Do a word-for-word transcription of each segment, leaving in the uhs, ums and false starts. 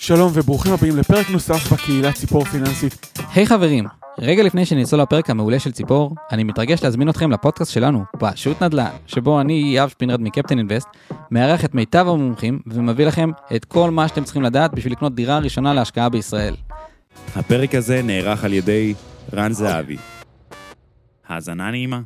שלום וברוכים הבאים לפרק נוסף בקהילה ציפור פיננסית. היי hey חברים, רגע לפני שנצלול לפרק המעולה של ציפור, אני מתרגש להזמין אתכם לפודקאסט שלנו, פשוט נדל"ן, שבו אני, יאב שפינרד מקפטן אינבסט, מארח את מיטב המומחים ומביא לכם את כל מה שאתם צריכים לדעת בשביל לקנות דירה ראשונה להשקעה בישראל. הפרק הזה נערך על ידי רן זהבי. האזנה נעימה.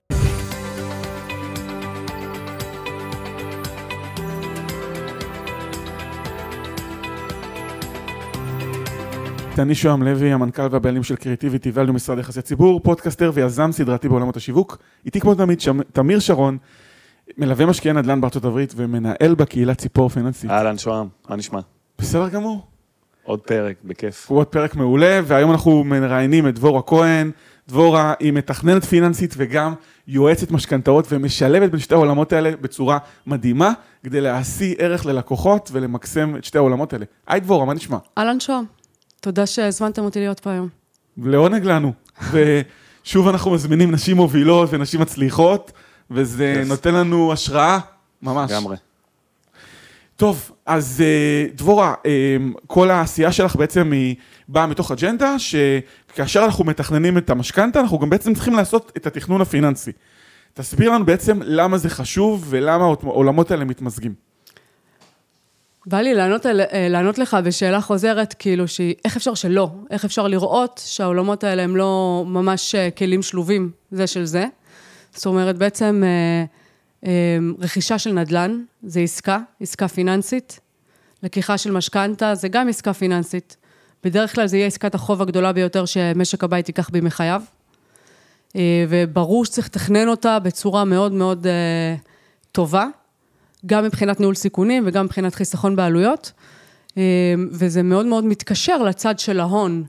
אני שוהם לוי, המנכ"ל והבעלים של קריאטיביטי ואלו משרד יחסי ציבור, פודקאסטר ויזם סדרתי בעולמות השיווק. איתי כמו תמיד תמיר שרון, מלווה משקיעי נדל"ן בארצות הברית ומנהל בקהילה ציפור פיננסית. אהלן שוהם, מה נשמע? בסדר גמור. עוד פרק, בכיף. הוא עוד פרק מעולה, והיום אנחנו מראיינים את דבורה כהן. דבורה היא מתכננת פיננסית וגם יועצת משכנתאות ומשלבת בין שתי העולמות האלה בצורה מדהימה, כדי להשיא ערך ללקוחות ולמקסם את שתי העולמות האלה. היי דבורה, מה נשמע? אהלן שוהם. תודה שהזמנתם אותי להיות פה היום. לעונג לנו. ושוב אנחנו מזמינים נשים מובילות ונשים מצליחות, וזה נותן לנו השראה, ממש. גמרי. טוב, אז דבורה, כל העשייה שלך בעצם היא באה מתוך אג'נדה, שכאשר אנחנו מתכננים את המשכנתא, אנחנו גם בעצם צריכים לעשות את התכנון הפיננסי. תסביר לנו בעצם למה זה חשוב, ולמה העולמות האלה מתמזגים. בא לי לענות, לענות לך בשאלה חוזרת, כאילו שהיא, איך אפשר שלא? איך אפשר לראות שהעולמות האלה הם לא ממש כלים שלובים זה של זה? זאת אומרת, בעצם רכישה של נדל"ן, זה עסקה, עסקה פיננסית. לקיחה של משכנתא, זה גם עסקה פיננסית. בדרך כלל זה יהיה עסקת החוב הגדולה ביותר שמשק הבית ייקח בימי חייו. וברור שצריך לתכנן אותה בצורה מאוד מאוד טובה. גם מבחינת ניהול סיכונים וגם מבחינת חיסכון בעלויות, וזה מאוד מאוד מתקשר לצד של ההון.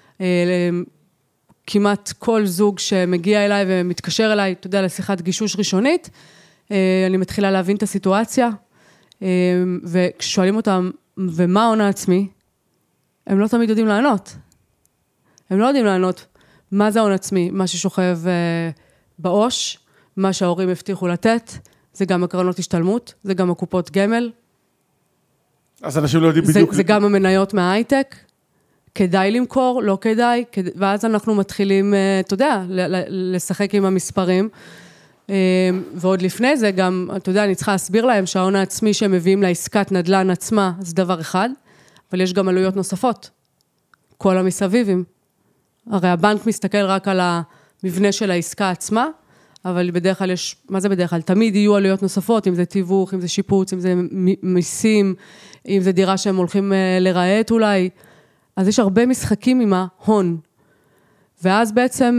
כמעט כל זוג שמגיע אליי ומתקשר אליי, אתה יודע, לשיחת גישוש ראשונית, אני מתחילה להבין את הסיטואציה, וכששואלים אותם, ומה ההון העצמי? הם לא תמיד יודעים לענות. הם לא יודעים לענות מה זה ההון עצמי, מה ששוכב בעו"ש, מה שההורים הבטיחו לתת, זה גם הקרנות השתלמות, זה גם הקופות גמל. אז אנשים לא יודעים זה, בדיוק. זה גם המניות מההייטק, כדאי למכור, לא כדאי, כד... ואז אנחנו מתחילים, אתה יודע, לשחק עם המספרים, ועוד לפני זה גם, אתה יודע, אני צריכה להסביר להם שההון העצמי שהם מביאים לעסקת נדל"ן עצמה, זה דבר אחד, אבל יש גם עלויות נוספות, כל המסביבים. הרי הבנק מסתכל רק על המבנה של העסקה עצמה, אבל בדרך כלל יש, מה זה בדרך כלל? תמיד יהיו עלויות נוספות, אם זה תיווך, אם זה שיפוץ, אם זה מיסים, אם זה דירה שהם הולכים לרעת אולי. אז יש הרבה משחקים עם ההון. ואז בעצם,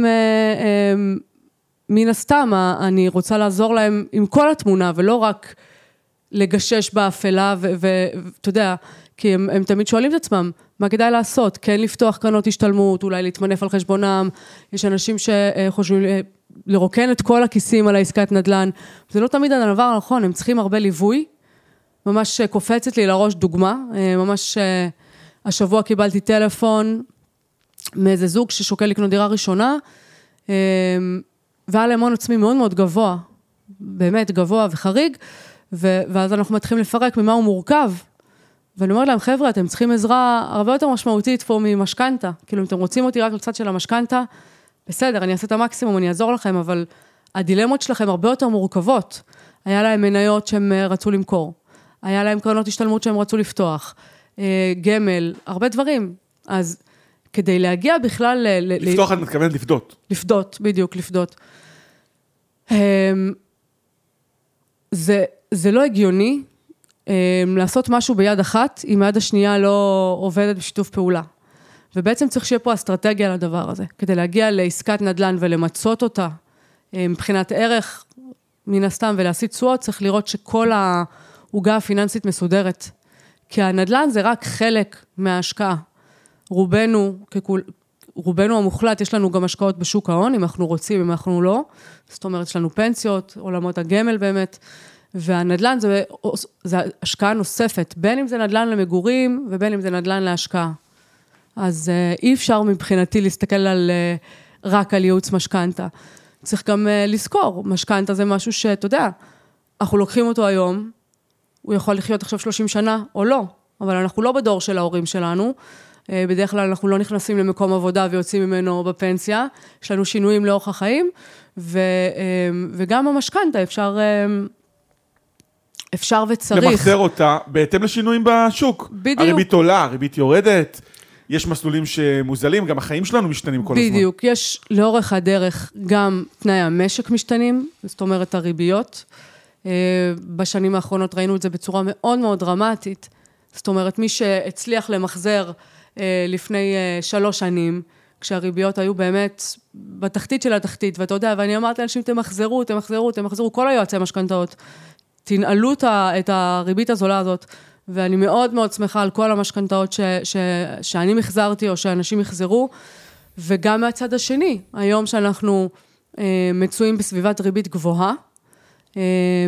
מן הסתם, אני רוצה לעזור להם עם כל התמונה, ולא רק לגשש באפלה, ואתה יודע, כי הם, הם תמיד שואלים את עצמם, מה כדאי לעשות? כן לפתוח קרנות השתלמות, אולי להתמנף על חשבונם, יש אנשים שחושבים לרוקן את כל הכיסים על העסקת נדל"ן, זה לא תמיד הדבר הנכון, הם צריכים הרבה ליווי, ממש קופצת לי לראש דוגמה, ממש השבוע קיבלתי טלפון מאיזה זוג ששוקל לקנות דירה ראשונה, והיה להם הון עצמי מאוד מאוד גבוה, באמת גבוה וחריג, ואז אנחנו מתחילים לפרק ממה הוא מורכב, ואני אומרת להם, חבר'ה, אתם צריכים עזרה הרבה יותר משמעותית פה ממשכנתא, כאילו אם אתם רוצים אותי רק לצד של המשכנתא, בסדר, אני אעשה את המקסימום, אני אעזור לכם, אבל הדילמות שלכם הרבה יותר מורכבות. היה להם מניות שהם רצו למכור, היה להם קרנות השתלמות שהם רצו לפתוח, גמל, הרבה דברים. אז כדי להגיע בכלל... לפתוח, את מתכוונת לפדות. לפדות, בדיוק, לפדות. זה, זה לא הגיוני לעשות משהו ביד אחת, אם היד השנייה לא עובדת בשיתוף פעולה. ובעצם צריך שיהיה פה אסטרטגיה לדבר הזה, כדי להגיע לעסקת נדל"ן ולמצות אותה, מבחינת ערך, מן הסתם, ולהסיט תשואות, צריך לראות שכל ההוגה הפיננסית מסודרת. כי הנדל"ן זה רק חלק מההשקעה. רובנו, ככול, רובנו המוחלט, יש לנו גם השקעות בשוק ההון, אם אנחנו רוצים, אם אנחנו לא. זאת אומרת, יש לנו פנסיות, עולמות הגמל באמת, והנדל"ן זה, זה השקעה נוספת, בין אם זה נדל"ן למגורים, ובין אם זה נדל"ן להשקעה. אז אי אפשר מבחינתי להסתכל על, רק על ייעוץ משכנתא. צריך גם לזכור, משכנתא זה משהו שאתה יודע, אנחנו לוקחים אותו היום, הוא יכול לחיות עכשיו שלושים שנה או לא. אבל אנחנו לא בדור של ההורים שלנו. בדרך כלל אנחנו לא נכנסים למקום עבודה ויוצאים ממנו בפנסיה. יש לנו שינויים לאורך החיים, ו, וגם המשכנתא אפשר, אפשר וצריך. למחזר אותה בהתאם לשינויים בשוק. בדיוק. הריבית עולה, הריבית יורדת, יש מסלולים שמוזלים, גם החיים שלנו משתנים כל הזמן. בדיוק, יש לאורך הדרך גם תנאי המשק משתנים, זאת אומרת הריביות. בשנים האחרונות ראינו את זה בצורה מאוד מאוד דרמטית. זאת אומרת, מי שהצליח למחזר לפני שלוש שנים, כשהריביות היו באמת בתחתית של התחתית, ואתה יודע, ואני אמרתי לאנשים, תמחזרו, תמחזרו, תמחזרו, כל היועצי משכנתאות, תנעלו את הריבית הזולה הזאת, ואני מאוד מאוד שמחה על כל המשכנתאות ש, ש, שאני מחזרתי, או שאנשים יחזרו, וגם מהצד השני, היום שאנחנו אה, מצויים בסביבת ריבית גבוהה, אה,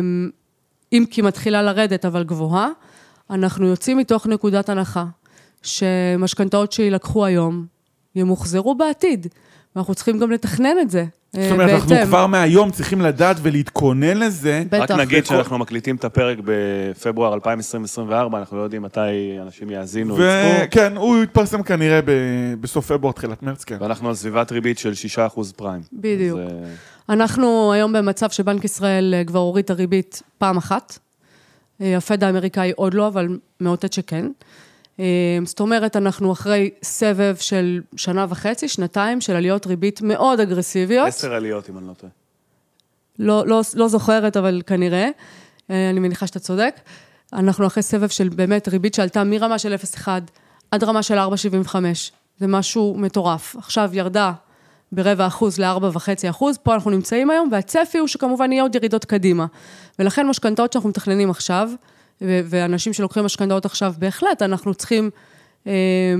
אם כי מתחילה לרדת, אבל גבוהה, אנחנו יוצאים מתוך נקודת הנחה, שמשכנתאות שילקחו היום, ימוחזרו בעתיד, ואנחנו צריכים גם לתכנן את זה. זאת אומרת, אנחנו כבר מהיום צריכים לדעת ולהתכונן לזה. רק נגיד שאנחנו מקליטים את הפרק בפברואר אלפיים עשרים וארבע, אנחנו לא יודעים מתי אנשים יאזינו. כן, הוא יתפרסם כנראה בסוף פברואר, תחילת מרץ, כן. ואנחנו על סביבת ריבית של שישה אחוז פריים. בדיוק. אנחנו היום במצב שבנק ישראל כבר הוריד את הריבית פעם אחת. הפד האמריקאי עוד לא, אבל מאותת שכן. זאת אומרת, אנחנו אחרי סבב של שנה וחצי, שנתיים, של עליות ריבית מאוד אגרסיביות. עשר עליות, אם אני לא טועה. לא, לא, לא זוכרת, אבל כנראה. אני מניחה שאתה צודק. אנחנו אחרי סבב של באמת ריבית שעלתה מרמה של אפס נקודה אחת עד רמה של ארבע נקודה שבעים וחמש. זה משהו מטורף. עכשיו ירדה ברבע אחוז ל-ארבע נקודה חמש אחוז. פה אנחנו נמצאים היום, והצפי הוא שכמובן יהיה עוד ירידות קדימה. ולכן משכנתאות שאנחנו מתכננים עכשיו, ואנשים שלוקחים משכנתאות עכשיו בהחלט, אנחנו צריכים אה,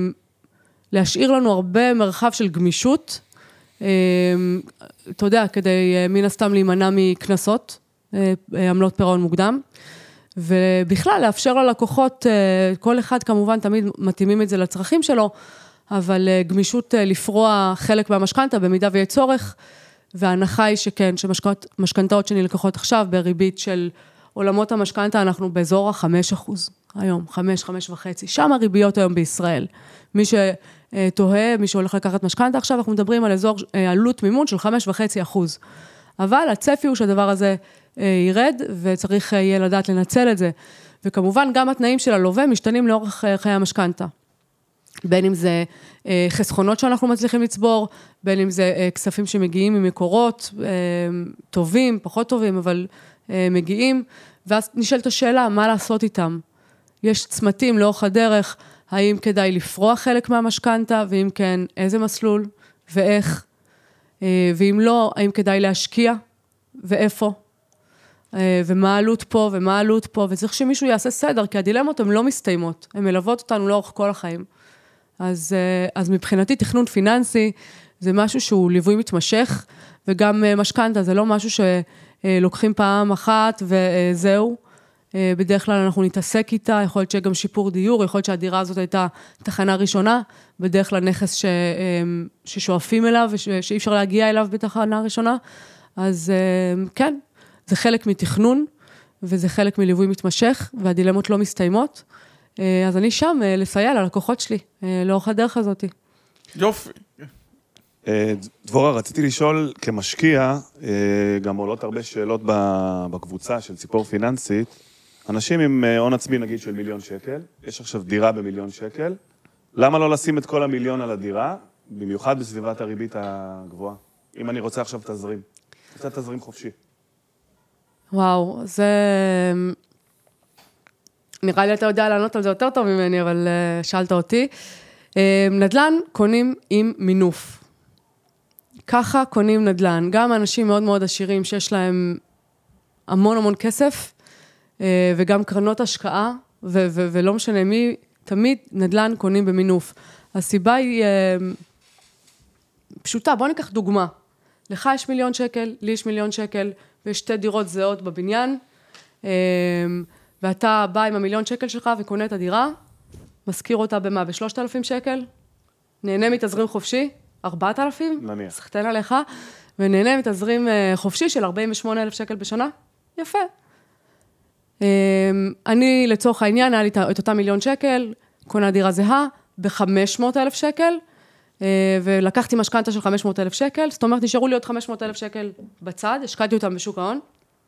להשאיר לנו הרבה מרחב של גמישות, אה, אתה יודע, כדי אה, מן הסתם להימנע מכנסות, אה, עמלות פירעון מוקדם, ובכלל לאפשר ללקוחות, אה, כל אחד כמובן תמיד מתאימים את זה לצרכים שלו, אבל אה, גמישות אה, לפרוע חלק מהמשכנתא במידה ויהיה צורך, וההנחה היא שכן, שמשכנתאות שנלקחות עכשיו בריבית של עולמות המשכנתא, אנחנו באזור ה-חמישה אחוז היום, חמש, חמש וחצי. שם הריביות היום בישראל. מי שתוהה, מי שהולך לקחת משכנתא, עכשיו אנחנו מדברים על אזור עלות מימון של חמש וחצי אחוז. אבל הצפי הוא שהדבר הזה ירד, וצריך יהיה לדעת לנצל את זה. וכמובן, גם התנאים של הלווה משתנים לאורך חיי המשכנתא. בין אם זה חסכונות שאנחנו מצליחים לצבור, בין אם זה כספים שמגיעים ממקורות, טובים, פחות טובים, אבל מגיעים, ואז נשאלת השאלה, מה לעשות איתם? יש צמתים לאורך הדרך, האם כדאי לפרוע חלק מהמשכנתא, ואם כן, איזה מסלול, ואיך, ואם לא, האם כדאי להשקיע, ואיפה, ומה העלות פה, ומה העלות פה, וצריך שמישהו יעשה סדר, כי הדילמות הן לא מסתיימות, הן מלוות אותנו לאורך כל החיים. אז, אז מבחינתי, תכנון פיננסי, זה משהו שהוא ליווי מתמשך, וגם משכנתא, זה לא משהו ש... לוקחים פעם אחת וזהו, בדרך כלל אנחנו נתעסק איתה, יכול להיות שגם שיפור דיור, יכול להיות שהדירה הזאת הייתה תחנה ראשונה, בדרך כלל נכס ש... ששואפים אליו, ושאי אפשר להגיע אליו בתחנה ראשונה, אז כן, זה חלק מתכנון, וזה חלק מליווי מתמשך, והדילמות לא מסתיימות, אז אני שם לסייע ללקוחות שלי, לאורך הדרך הזאת. יופי. דבורה, רציתי לשאול, כמשקיע, גם עולות הרבה שאלות בקבוצה של ציפור פיננסית, אנשים עם הון עצמי נגיד של מיליון שקל, יש עכשיו דירה במיליון שקל, למה לא לשים את כל המיליון על הדירה, במיוחד בסביבת הריבית הגבוהה? אם אני רוצה עכשיו תזרים, רוצה תזרים חופשי. וואו, זה... נראה לי אתה יודע לענות על זה יותר טוב ממני, אבל שאלת אותי. נדל"ן קונים עם מינוף. ככה קונים נדל"ן. גם אנשים מאוד מאוד עשירים שיש להם המון המון כסף, וגם קרנות השקעה, ו- ו- ולא משנה מי, תמיד נדל"ן קונים במינוף. הסיבה היא פשוטה, בוא ניקח דוגמה. לך יש מיליון שקל, לי יש מיליון שקל, ויש שתי דירות זהות בבניין, ואתה בא עם המיליון שקל שלך וקונה את הדירה, מזכיר אותה במה? בשלושת אלפים שקל? נהנה מתזרים חופשי? ארבעת אלפים? נניח. סחטן עליך, ונהנה מתזרים חופשי של ארבעים ושמונה אלף שקל בשנה? יפה. אני לצורך העניין, היה לי את אותה מיליון שקל, קונה דירה זהה, ב-חמש מאות אלף שקל, ולקחתי משכנתה של חמש מאות אלף שקל, זאת אומרת, נשארו לי עוד חמש מאות אלף שקל בצד, השקעתי אותם בשוק ההון.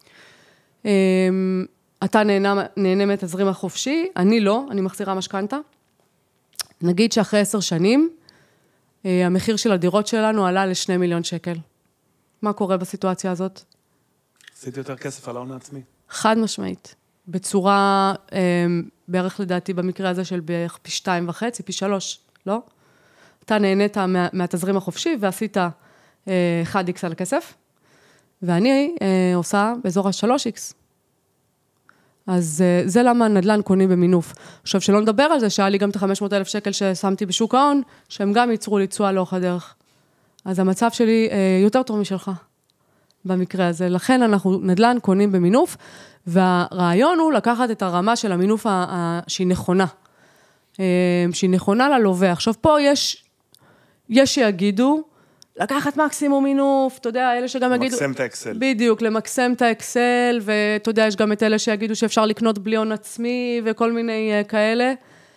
אתה נהנה, נהנה מתזרים החופשי, אני לא, אני מחזירה משכנתה. נגיד שאחרי עשר שנים, המחיר של הדירות שלנו עלה לשני מיליון שקל. מה קורה בסיטואציה הזאת? עשיתי יותר כסף על ההון העצמי. חד משמעית. בצורה, בערך לדעתי במקרה הזה של בערך פי שתיים וחצי, פי שלוש, לא? אתה נהנית מה, מהתזרים החופשי ועשית אחד איקס על הכסף, ואני עושה באזור ה-שלוש איקס. אז זה למה נדל"ן קונים במינוף. עכשיו, שלא נדבר על זה, שהיה לי גם את ה-חמש מאות אלף שקל ששמתי בשוק ההון, שהם גם ייצרו לי תשואה לאורך הדרך. אז המצב שלי יותר טוב משלך, במקרה הזה. לכן אנחנו נדל"ן קונים במינוף, והרעיון הוא לקחת את הרמה של המינוף שהיא נכונה. שהיא נכונה ללווה. עכשיו, פה יש, יש שיגידו, לקחת מקסימום מינוף, אתה יודע, אלה שגם יגידו... למקסם את האקסל. בדיוק, למקסם את האקסל, ואתה יודע, יש גם את אלה שיגידו שאפשר לקנות בלי הון עצמי, וכל מיני כאלה.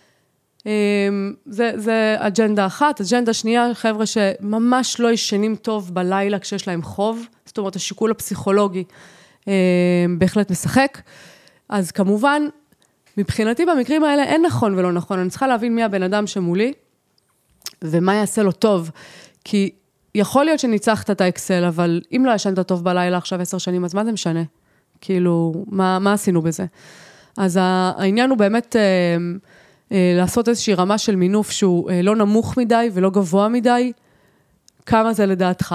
זה, זה אג'נדה אחת. אג'נדה שנייה, חבר'ה שממש לא ישנים טוב בלילה כשיש להם חוב, זאת אומרת, השיקול הפסיכולוגי בהחלט משחק. אז כמובן, מבחינתי במקרים האלה אין נכון ולא נכון. אני צריכה להבין מי הבן אדם שמולי, ומה יעשה לו טוב. כי יכול להיות שניצחת את האקסל, אבל אם לא ישנת טוב בלילה עכשיו עשר שנים, אז מה זה משנה? כאילו, מה, מה עשינו בזה? אז העניין הוא באמת אה, אה, לעשות איזושהי רמה של מינוף שהוא אה, לא נמוך מדי ולא גבוה מדי. כמה זה לדעתך?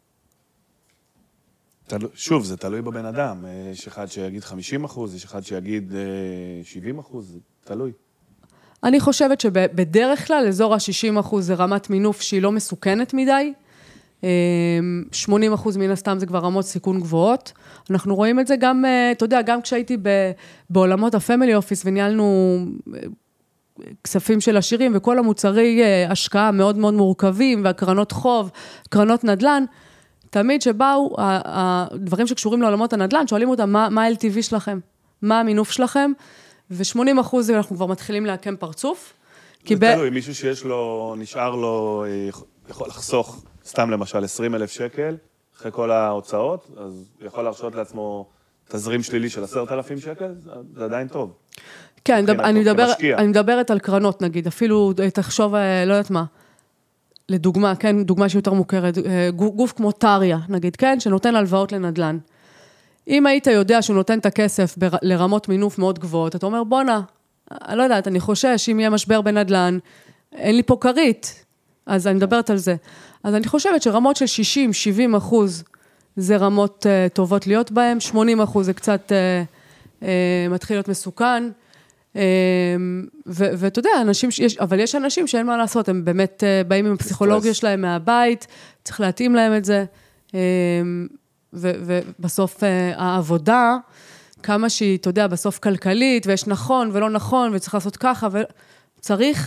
תלו, שוב, זה תלוי בבן אדם. יש אחד שיגיד חמישים אחוז, יש אחד שיגיד שבעים אחוז, תלוי. אני חושבת שבדרך כלל, אזור ה-שישים אחוז זה רמת מינוף שהיא לא מסוכנת מדי. שמונים אחוז מן הסתם זה כבר רמות סיכון גבוהות. אנחנו רואים את זה גם, אתה יודע, גם כשהייתי בעולמות הפמילי אופיס וניהלנו כספים של עשירים וכל המוצרי השקעה מאוד מאוד מורכבים והקרנות חוב, קרנות נדל"ן, תמיד שבאו הדברים שקשורים לעולמות הנדל"ן, שואלים אותם מה, מה ה-אל טי וי שלכם, מה המינוף שלכם, ו-שמונים אחוז אנחנו כבר מתחילים להקם פרצוף. זה תלוי, מישהו שיש לו, נשאר לו, יכול לחסוך, סתם למשל עשרים אלף שקל, אחרי כל ההוצאות, אז יכול להרשות לעצמו תזרים שלילי של עשרת אלפים שקל, זה עדיין טוב. כן, אני מדבר, אני מדברת על קרנות, נגיד, אפילו תחשוב, לא יודעת מה, לדוגמה, כן, דוגמה שהיא יותר מוכרת, גוף כמו טריה, נגיד, כן, שנותן הלוואות לנדל"ן. אם היית יודע שהוא נותן את הכסף לרמות מינוף מאוד גבוהות, אתה אומר, בונה, אני לא יודעת, אני חושש, אם יהיה משבר בנדל"ן, אין לי פה כרית, אז אני מדברת על זה. אז אני חושבת שרמות של שישים שבעים אחוז זה רמות uh, טובות להיות בהן, שמונים אחוז זה קצת uh, uh, מתחיל להיות מסוכן, uh, ואתה יודע, אנשים שיש, אבל יש אנשים שאין מה לעשות, הם באמת uh, באים עם הפסיכולוגיה שלהם מהבית, צריך להתאים להם את זה, uh, ובסוף uh, העבודה, כמה שהיא, אתה יודע, בסוף כלכלית, ויש נכון ולא נכון, וצריך לעשות ככה, וצריך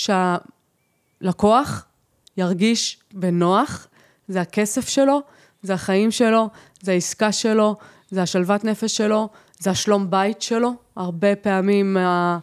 שהלקוח ירגיש בנוח, זה הכסף שלו, זה החיים שלו, זה העסקה שלו, זה השלוות נפש שלו, זה השלום בית שלו, הרבה פעמים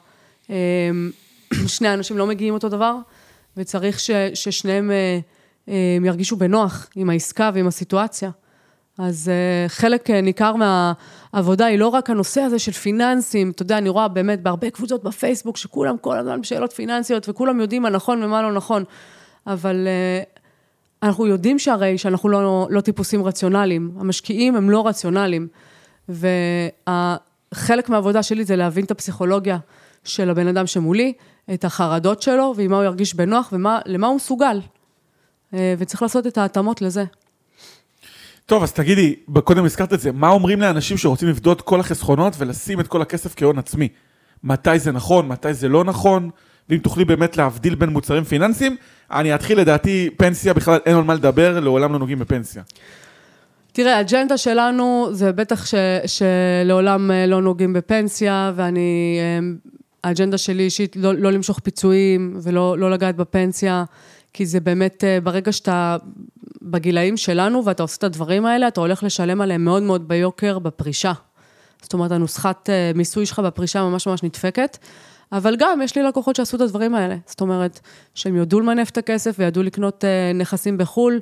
שני האנשים לא מגיעים אותו דבר, וצריך ששניהם ירגישו בנוח עם העסקה ועם הסיטואציה. אז חלק ניכר מהעבודה היא לא רק הנושא הזה של פיננסים, אתה יודע, אני רואה באמת בהרבה קבוצות בפייסבוק, שכולם כל הזמן בשאלות פיננסיות, וכולם יודעים מה נכון ומה לא נכון, אבל אנחנו יודעים שהרי שאנחנו לא, לא טיפוסים רציונליים, המשקיעים הם לא רציונליים, והחלק מהעבודה שלי זה להבין את הפסיכולוגיה של הבן אדם שמולי, את החרדות שלו, ועם מה הוא ירגיש בנוח, ולמה הוא מסוגל, וצריך לעשות את ההתאמות לזה. טוב, אז תגידי, קודם הזכרת את זה, מה אומרים לאנשים שרוצים לבדות כל החסכונות ולשים את כל הכסף כהון עצמי? מתי זה נכון, מתי זה לא נכון, ואם תוכלי באמת להבדיל בין מוצרים פיננסיים, אני אתחיל לדעתי פנסיה, בכלל אין על מה לדבר, לעולם לא נוגעים בפנסיה. תראה, האג'נדה שלנו זה בטח ש, שלעולם לא נוגעים בפנסיה, ואני, האג'נדה שלי אישית לא, לא למשוך פיצויים ולא לא לגעת בפנסיה, כי זה באמת ברגע שאתה בגילאים שלנו ואתה עושה את הדברים האלה, אתה הולך לשלם עליהם מאוד מאוד ביוקר בפרישה. זאת אומרת, הנוסחת מיסוי שלך בפרישה ממש ממש נדפקת, אבל גם יש לי לקוחות שעשו את הדברים האלה. זאת אומרת, שהם יודעו למנף את הכסף וידעו לקנות נכסים בחול,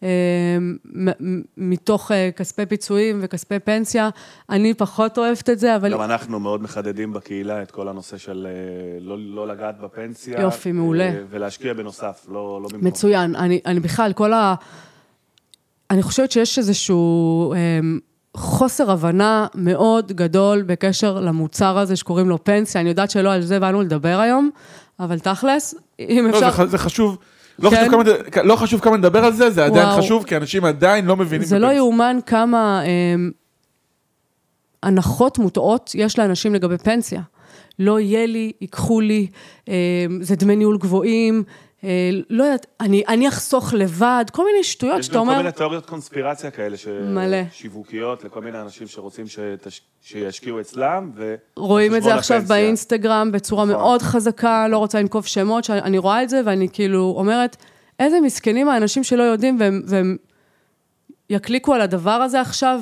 מתוך כספי פיצויים וכספי פנסיה. אני פחות אוהבת את זה, אבל... גם אנחנו מאוד מחדדים בקהילה את כל הנושא של לא, לא לגעת בפנסיה. יופי, מעולה. ולהשקיע בנוסף, לא, לא במקום. מצוין. אני, אני בכלל, כל ה... אני חושבת שיש איזשהו חוסר הבנה מאוד גדול בקשר למוצר הזה שקוראים לו פנסיה. אני יודעת שלא על זה באנו לדבר היום, אבל תכלס, אם אפשר... לא, זה, זה חשוב. לא, כן. חשוב כמה, לא חשוב כמה נדבר על זה, זה עדיין וואו. חשוב, כי אנשים עדיין לא מבינים. זה לא יאומן כמה אה, הנחות מוטעות יש לאנשים לגבי פנסיה. לא יהיה לי, ייקחו לי, אה, זה דמי ניהול גבוהים, אה, לא יודעת, אני, אני אחסוך לבד, כל מיני שטויות שאתה אומר... יש גם כל מיני תיאוריות קונספירציה כאלה, ש... מלא. שיווקיות לכל מיני אנשים שרוצים שתש... שישקיעו אצלם, ו... רואים את זה עכשיו הפנסיה. באינסטגרם בצורה נכון. מאוד חזקה, לא רוצה לנקוב שמות, שאני רואה את זה ואני כאילו אומרת, איזה מסכנים האנשים שלא יודעים, והם, והם יקליקו על הדבר הזה עכשיו,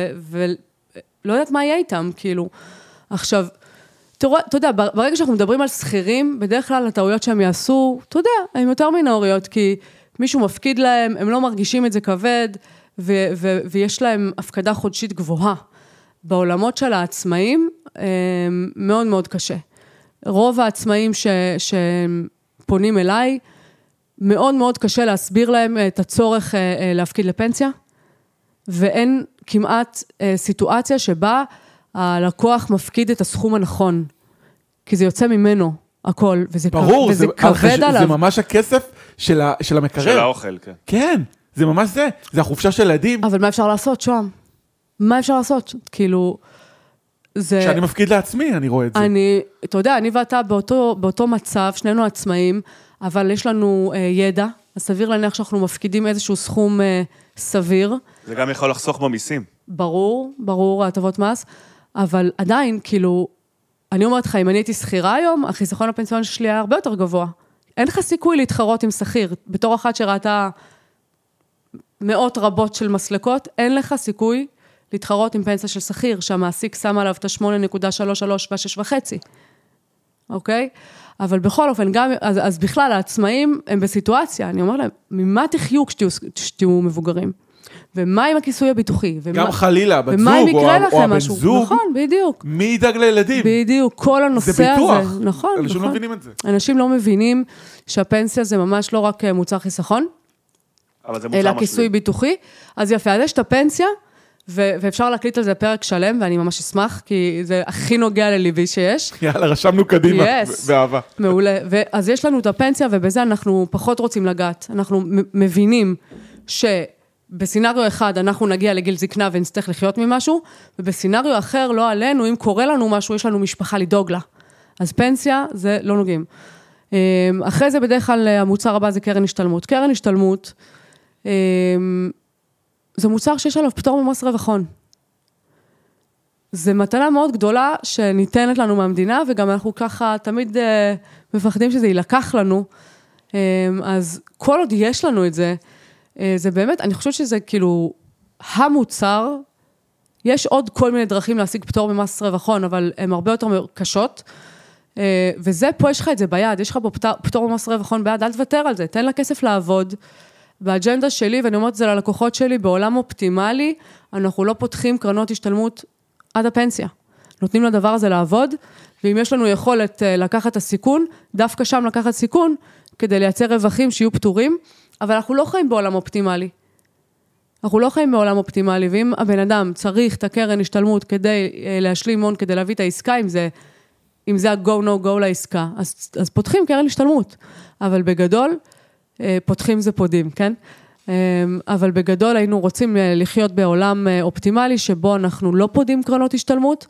ולא יודעת מה יהיה איתם, כאילו. עכשיו, אתה יודע, ברגע שאנחנו מדברים על שכירים, בדרך כלל הטעויות שהם יעשו, אתה יודע, הן יותר מינוריות, כי מישהו מפקיד להם, הם לא מרגישים את זה כבד, ו- ו- ויש להם הפקדה חודשית גבוהה. בעולמות של העצמאים, מאוד מאוד קשה. רוב העצמאים ש- שפונים אליי, מאוד מאוד קשה להסביר להם את הצורך להפקיד לפנסיה, ואין כמעט סיטואציה שבה הלקוח מפקיד את הסכום הנכון, כי זה יוצא ממנו הכל, וזה, ברור, וזה זה, כבד חש... עליו. זה ממש הכסף של, ה... של המקרר. של האוכל, כן. כן, זה ממש זה. זה החופשה של הילדים. אבל מה אפשר לעשות, שוהם? מה אפשר לעשות? כאילו, זה... שאני מפקיד לעצמי, אני רואה את זה. אני, אתה יודע, אני ואתה באותו, באותו מצב, שנינו עצמאים, אבל יש לנו אה, ידע, אז סביר להניח שאנחנו מפקידים איזשהו סכום אה, סביר. זה גם יכול לחסוך במיסים. ברור, ברור, הטבות מס, אבל עדיין, כאילו, אני אומרת לך, אם אני הייתי שכירה היום, החיסכון הפנסיון שלי היה הרבה יותר גבוה. אין לך סיכוי להתחרות עם שכיר. בתור אחת שראתה מאות רבות של מסלקות, אין לך סיכוי להתחרות עם פנסיה של שכיר, שהמעסיק שם עליו את ה-שמונה נקודה שלושים ושלוש וה-שש וחצי. אוקיי? אבל בכל אופן, גם, אז, אז בכלל, העצמאים הם בסיטואציה, אני אומר להם, ממה תחיו כשתהיו מבוגרים? ומה עם הכיסוי הביטוחי? ומה, גם חלילה, בת ומה זוג, אם או, יקרה או לכם הבן משהו? זוג. נכון, בדיוק. מי ידאג לילדים? בדיוק, כל הנושא זה ביטוח. הזה. נכון, אנשים נכון. לא מבינים את זה. אנשים לא מבינים שהפנסיה זה ממש לא רק מוצר חיסכון, אבל זה מוצר אלא משלים. כיסוי ביטוחי. אז יפה, אז יש את הפנסיה, ו- ואפשר להקליט על זה פרק שלם, ואני ממש אשמח, כי זה הכי נוגע לליבי שיש. יאללה, רשמנו קדימה, Yes. באהבה. מעולה. אז יש לנו את הפנסיה, ובזה אנחנו פחות רוצים לגעת. אנחנו מבינים שבסינריו אחד אנחנו נגיע לגיל זקנה ונצטרך לחיות ממשהו, ובסינריו אחר לא עלינו, אם קורה לנו משהו, יש לנו משפחה לדאוג לה. אז פנסיה זה לא נוגעים. אחרי זה בדרך כלל המוצר הבא זה קרן השתלמות. קרן השתלמות, זה מוצר שיש עליו פטור ממס רווח הון. זה מתנה מאוד גדולה שניתנת לנו מהמדינה, וגם אנחנו ככה תמיד uh, מפחדים שזה ילקח לנו. Um, אז כל עוד יש לנו את זה, uh, זה באמת, אני חושבת שזה כאילו המוצר, יש עוד כל מיני דרכים להשיג פטור ממס רווח הון, אבל הן הרבה יותר קשות, uh, וזה, פה יש לך את זה ביד, יש לך פה פטור, פטור ממס רווח הון ביד, אל תוותר על זה, תן לה כסף לעבוד, באג'נדה שלי, ואני אומרת את זה ללקוחות שלי, בעולם אופטימלי, אנחנו לא פותחים קרנות השתלמות עד הפנסיה. נותנים לדבר הזה לעבוד, ואם יש לנו יכולת לקחת את הסיכון, דווקא שם לקחת סיכון, כדי לייצר רווחים שיהיו פטורים, אבל אנחנו לא חיים בעולם אופטימלי. אנחנו לא חיים בעולם אופטימלי, ואם הבן אדם צריך את הקרן השתלמות כדי להשלים הון, כדי להביא את העסקה, אם זה, אם זה ה-go no go לעסקה, אז, אז פותחים קרן השתלמות. אבל בגדול, פותחים זה פודים, כן? אבל בגדול היינו רוצים לחיות בעולם אופטימלי, שבו אנחנו לא פודים קרנות השתלמות,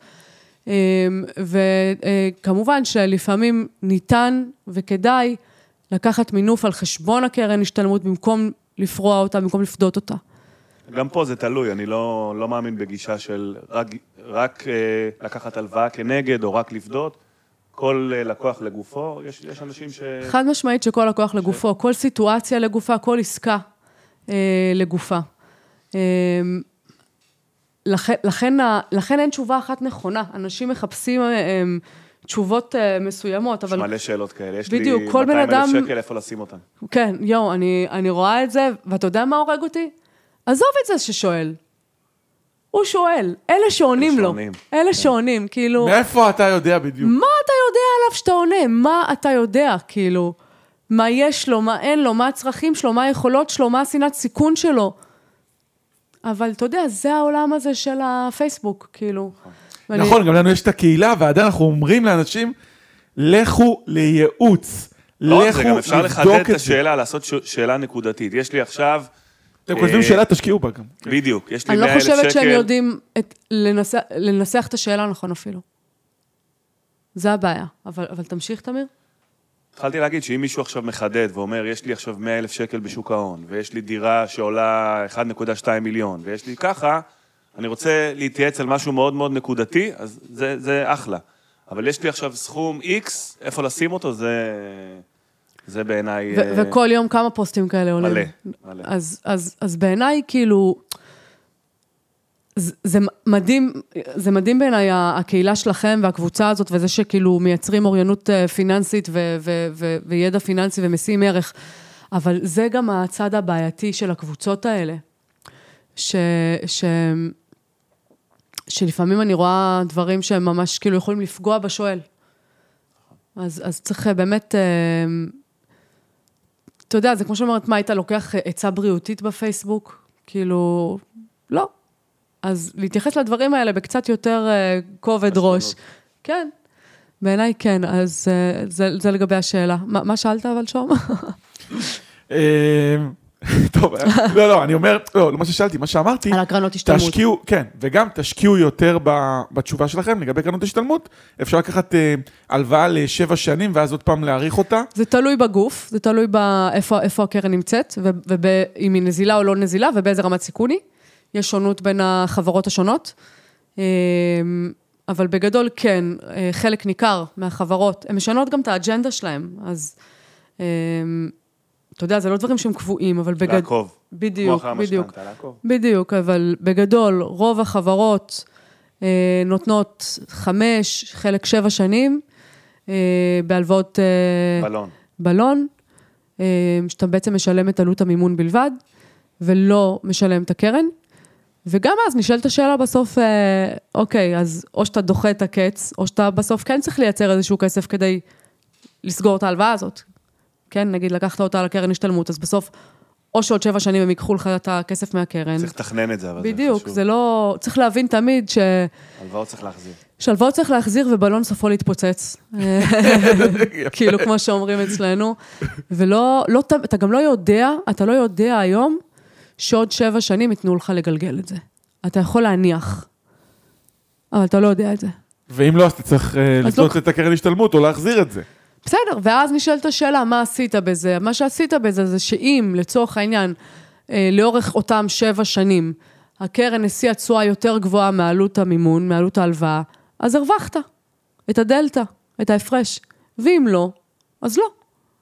וכמובן שלפעמים ניתן וכדאי לקחת מינוף על חשבון הקרן השתלמות, במקום לפרוע אותה, במקום לפדות אותה. גם פה זה תלוי, אני לא, לא מאמין בגישה של רק, רק לקחת הלוואה כנגד, או רק לפדות, כל לקוח לגופו, יש, יש אנשים ש... חד משמעית שכל לקוח לגופו, כל סיטואציה לגופה, כל עסקה אה, לגופה. אה, לכן, לכן, לכן אין תשובה אחת נכונה. אנשים מחפשים הם, תשובות מסוימות, אבל... יש מלא שאלות כאלה. יש בדיוק, לי כל בן מאתיים אלף אדם... שקל, איפה לשים אותם? כן, יו, אני, אני רואה את זה, ואתה יודע מה הורג אותי? עזוב את זה ששואל. הוא שואל, אלה שעונים לו. אלה שעונים, כאילו... מאיפה אתה יודע בדיוק? מה אתה יודע עליו שאתה עונה? מה אתה יודע, כאילו? מה יש לו, מה אין לו, מה הצרכים שלו, מה היכולות שלו, מה השנאת סיכון שלו. אבל אתה יודע, זה העולם הזה של הפייסבוק, כאילו. נכון, גם לנו יש את הקהילה, ועדיין אנחנו אומרים לאנשים, לכו לייעוץ. לא, זה גם אפשר לחדד את השאלה, לעשות שאלה נקודתית. יש לי עכשיו... אתם כותבים שאלה, תשקיעו בה גם. בדיוק, יש לי מאה אלף שקל. אני לא חושבת שהם יודעים לנסח את השאלה נכון אפילו. זה הבעיה. אבל תמשיך, תמיר? התחלתי להגיד שאם מישהו עכשיו מחדד ואומר, יש לי עכשיו מאה אלף שקל בשוק ההון, ויש לי דירה שעולה אחת נקודה שתיים מיליון, ויש לי ככה, אני רוצה להתייעץ על משהו מאוד מאוד נקודתי, אז זה, זה אחלה. אבל יש לי עכשיו סכום X, איפה לשים אותו, זה, זה בעיניי... ו- וכל יום כמה פוסטים כאלה עולים. מלא, מלא. אז, אז, אז בעיניי כאילו... זה מדהים, זה מדהים בעיניי הקהילה שלכם והקבוצה הזאת, וזה שכאילו מייצרים אוריינות פיננסית ו- ו- ו- וידע פיננסי ומשיאים ערך, אבל זה גם הצד הבעייתי של הקבוצות האלה, ש- ש- שלפעמים אני רואה דברים שהם ממש כאילו יכולים לפגוע בשואל. אז, אז צריך באמת, אתה יודע, זה כמו שאומרת, מה, היית לוקח עצה בריאותית בפייסבוק? כאילו, לא. אז להתייחס לדברים האלה בקצת יותר uh, כובד ראש. כן, בעיניי כן, אז uh, זה, זה לגבי השאלה. מה, מה שאלת אבל שום? טוב, לא, לא, אני אומר, לא, מה ששאלתי, מה שאמרתי, על הקרנות השתלמות. תשקיעו, כן, וגם תשקיעו יותר בתשובה שלכם, לגבי קרנות השתלמות, אפשר לקחת הלוואה לשבע שנים, ואז עוד פעם להאריך אותה. זה תלוי בגוף, זה תלוי באיפה, איפה הקרן נמצאת, ואם היא נזילה או לא נזילה, ובאיזה רמת סיכוני. יש שונות בין החברות השונות, אבל בגדול כן, חלק ניכר מהחברות, הן משנות גם את האג'נדה שלהם, אז אתה יודע, זה לא דברים שהם קבועים, אבל בגדול... לעקוב. בדיוק, בדיוק. בדיוק, אבל בגדול, רוב החברות נותנות חמש, חלק שבע שנים, בהלוואות... בלון. בלון, שאתה בעצם משלם את עלות המימון בלבד, ולא משלם את הקרן, וגם אז נשאלת השאלה בסוף, אוקיי, אז או שאתה דוחה את הקץ, או שאתה בסוף כן צריך לייצר איזשהו כסף כדי לסגור את ההלוואה הזאת. כן, נגיד, לקחת אותה על הקרן השתלמות, אז בסוף, או שעוד שבע שנים הם ייקחו לך את הכסף מהקרן. צריך לתכנן את זה, אבל זה חשוב. בדיוק, זה לא... צריך להבין תמיד ש... הלוואות צריך להחזיר. שהלוואות צריך להחזיר ובלון סופו להתפוצץ. כאילו, כמו שאומרים אצלנו. ולא, לא, אתה גם לא יודע, אתה לא יודע היום, שעוד שבע שנים יתנו לך לגלגל את זה. אתה יכול להניח, אבל אתה לא יודע את זה. ואם לא, אז אתה צריך לפנות את הקרן השתלמות או להחזיר את זה. בסדר, ואז נשאלת השאלה, מה עשית בזה? מה שעשית בזה זה שאם, לצורך העניין, לאורך אותם שבע שנים, הקרן השיאה תשואה יותר גבוהה מעלות המימון, מעלות ההלוואה, אז הרווחת את הדלטה, את ההפרש. ואם לא, אז לא.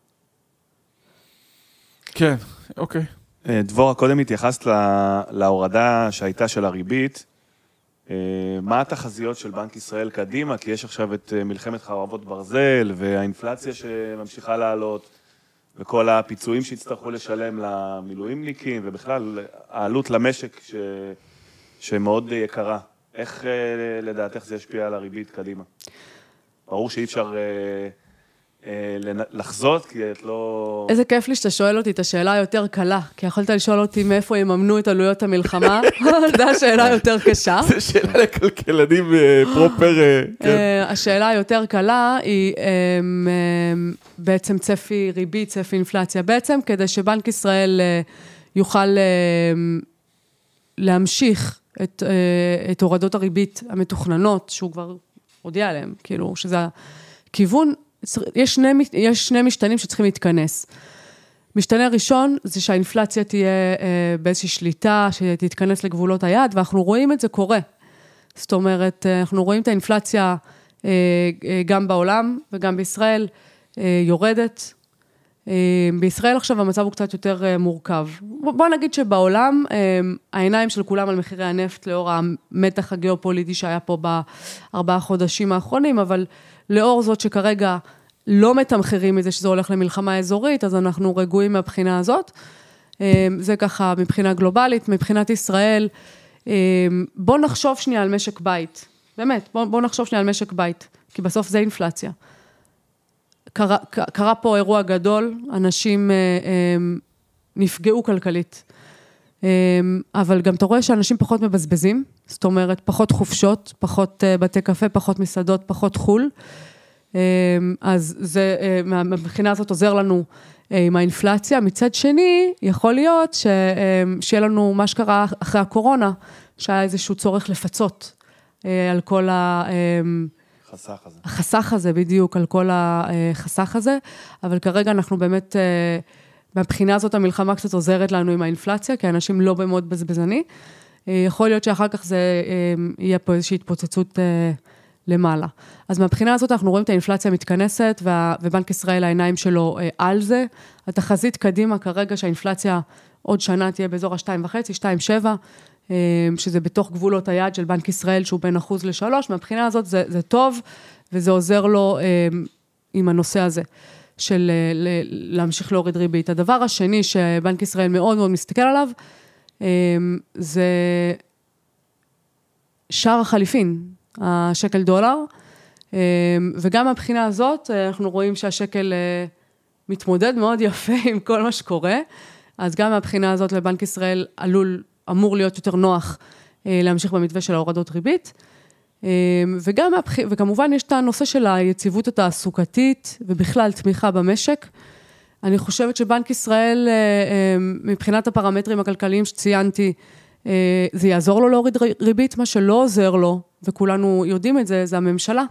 כן, אוקיי. דבורה, קודם התייחסת להורדה שהייתה של הריבית. מה התחזיות של בנק ישראל קדימה? כי יש עכשיו את מלחמת חרבות ברזל, והאינפלציה שממשיכה לעלות, וכל הפיצויים שהצטרכו לשלם למילואימניקים, ובכלל העלות למשק ש... שמאוד יקרה. איך לדעתך זה ישפיע על הריבית קדימה? ברור שאי אפשר... לחזות, כי את לא... איזה כיף לי שאתה שואל אותי את השאלה היותר קלה, כי יכולת לשאול אותי מאיפה יממנו את עלויות המלחמה, זו השאלה היותר קשה. זו שאלה לכלכלנים פרופר. השאלה היותר קלה היא בעצם צפי ריבית, צפי אינפלציה, בעצם כדי שבנק ישראל יוכל להמשיך את הורדות הריבית המתוכננות, שהוא כבר הודיע עליהם, כאילו שזה הכיוון, יש שני, יש שני משתנים שצריכים להתכנס. משתנה ראשון זה שהאינפלציה תהיה אה, באיזושהי שליטה, שתתכנס לגבולות היעד, ואנחנו רואים את זה קורה. זאת אומרת, אנחנו רואים את האינפלציה אה, אה, גם בעולם וגם בישראל אה, יורדת. בישראל עכשיו המצב הוא קצת יותר מורכב. בוא נגיד שבעולם, העיניים של כולם על מחירי הנפט, לאור המתח הגיאופוליטי שהיה פה בארבעה חודשים האחרונים, אבל לאור זאת שכרגע לא מתמחרים מזה שזה הולך למלחמה אזורית, אז אנחנו רגועים מהבחינה הזאת. זה ככה מבחינה גלובלית, מבחינת ישראל. בוא נחשוב שנייה על משק בית. באמת, בוא, בוא נחשוב שנייה על משק בית, כי בסוף זה אינפלציה. קרה, קרה פה אירוע גדול, אנשים אה, אה, נפגעו כלכלית. אה, אבל גם אתה רואה שאנשים פחות מבזבזים, זאת אומרת, פחות חופשות, פחות אה, בתי קפה, פחות מסעדות, פחות חול. אה, אז זה, אה, מהבחינה הזאת עוזר לנו אה, עם האינפלציה. מצד שני, יכול להיות ש, אה, שיהיה לנו מה שקרה אחרי הקורונה, שהיה איזשהו צורך לפצות אה, על כל ה... אה, חסך הזה. החסך הזה, בדיוק, על כל החסך הזה, אבל כרגע אנחנו באמת, מהבחינה הזאת המלחמה קצת עוזרת לנו עם האינפלציה, כי האנשים לא במאוד בזבזני. יכול להיות שאחר כך זה יהיה פה איזושהי התפוצצות למעלה. אז מהבחינה הזאת אנחנו רואים את האינפלציה מתכנסת, ובנק ישראל העיניים שלו על זה. התחזית קדימה כרגע שהאינפלציה עוד שנה תהיה באזור ה-שתיים וחצי, שתיים שבע, שזה בתוך גבולות היעד של בנק ישראל, שהוא בין אחוז לשלוש, מהבחינה הזאת זה, זה טוב, וזה עוזר לו עם הנושא הזה, של להמשיך להוריד ריבית. הדבר השני שבנק ישראל מאוד מאוד מסתכל עליו, זה שער החליפין, השקל דולר, וגם מהבחינה הזאת, אנחנו רואים שהשקל מתמודד מאוד יפה עם כל מה שקורה, אז גם מהבחינה הזאת לבנק ישראל עלול, אמור להיות יותר נוח להמשיך במתווה של ההורדות ריבית, וגם, וכמובן יש את הנושא של היציבות התעסוקתית, ובכלל תמיכה במשק. אני חושבת שבנק ישראל, מבחינת הפרמטרים הכלכליים שציינתי, זה יעזור לו להוריד ריבית, מה שלא עוזר לו, וכולנו יודעים את זה, זה הממשלה,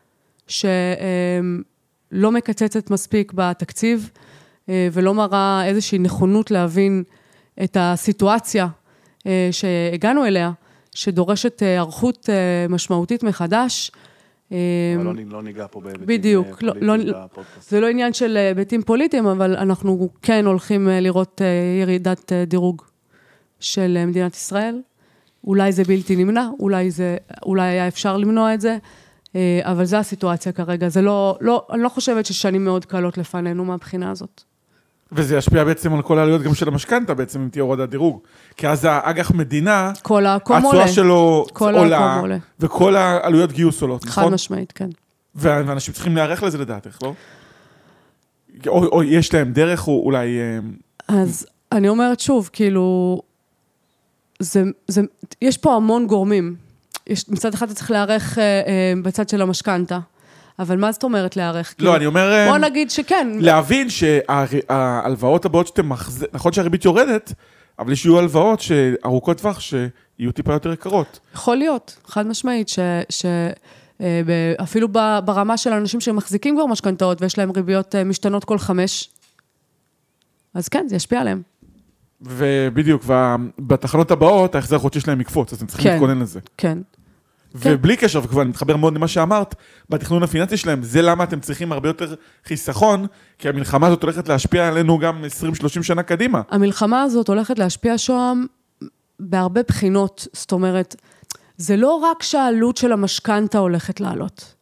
שלא מקצצת מספיק בתקציב, ולא מראה איזושהי נכונות להבין את הסיטואציה שהגענו אליה, שדורשת ערכות משמעותית מחדש. אבל לא ניגע פה בהיבטים בדיוק, זה לא עניין של היבטים פוליטיים, אבל אנחנו כן הולכים לראות ירידת דירוג של מדינת ישראל. אולי זה בלתי נמנע, אולי זה, אולי היה אפשר למנוע את זה, אבל זו הסיטואציה כרגע. זה לא, לא, אני לא חושבת ששנים מאוד קלות לפנינו מהבחינה הזאת. וזה ישפיע בעצם על כל העלויות גם של המשכנתה בעצם, אם תהיה הורדת דירוג. כי אז האג"ח מדינה, התשואה שלו עולה, וכל העלויות גיוס עולות, נכון? חד משמעית, כן. ואנשים צריכים להיערך לזה לדעתך, לא? או, או יש להם דרך, או אולי... אז אני אומרת שוב, כאילו, זה, זה, יש פה המון גורמים. יש, מצד אחד אתה צריך להיערך אה, אה, בצד של המשכנתה. אבל מה זאת אומרת להערך? לא, אני אומר... בוא נגיד שכן. להבין שההלוואות הבאות שאתם מחז... נכון שהריבית יורדת, אבל יש יהיו הלוואות שארוכות טווח שיהיו טיפה יותר יקרות. יכול להיות, חד משמעית, שאפילו ברמה של אנשים שמחזיקים כבר משכנתאות, ויש להם ריביות משתנות כל חמש, אז כן, זה ישפיע עליהם. ובדיוק, בתחנות הבאות, ההחזר החודשי שלהם יקפוץ, אז אתם צריכים להתכונן לזה. כן. ובלי קשר, וכבר נתחבר מאוד למה שאמרת, בתכנון הפיננסי שלהם, זה למה אתם צריכים הרבה יותר חיסכון, כי המלחמה הזאת הולכת להשפיע עלינו גם עשרים שלושים שנה קדימה. המלחמה הזאת הולכת להשפיע שוהם בהרבה בחינות, זאת אומרת, זה לא רק שהעלות של המשכנתה הולכת לעלות.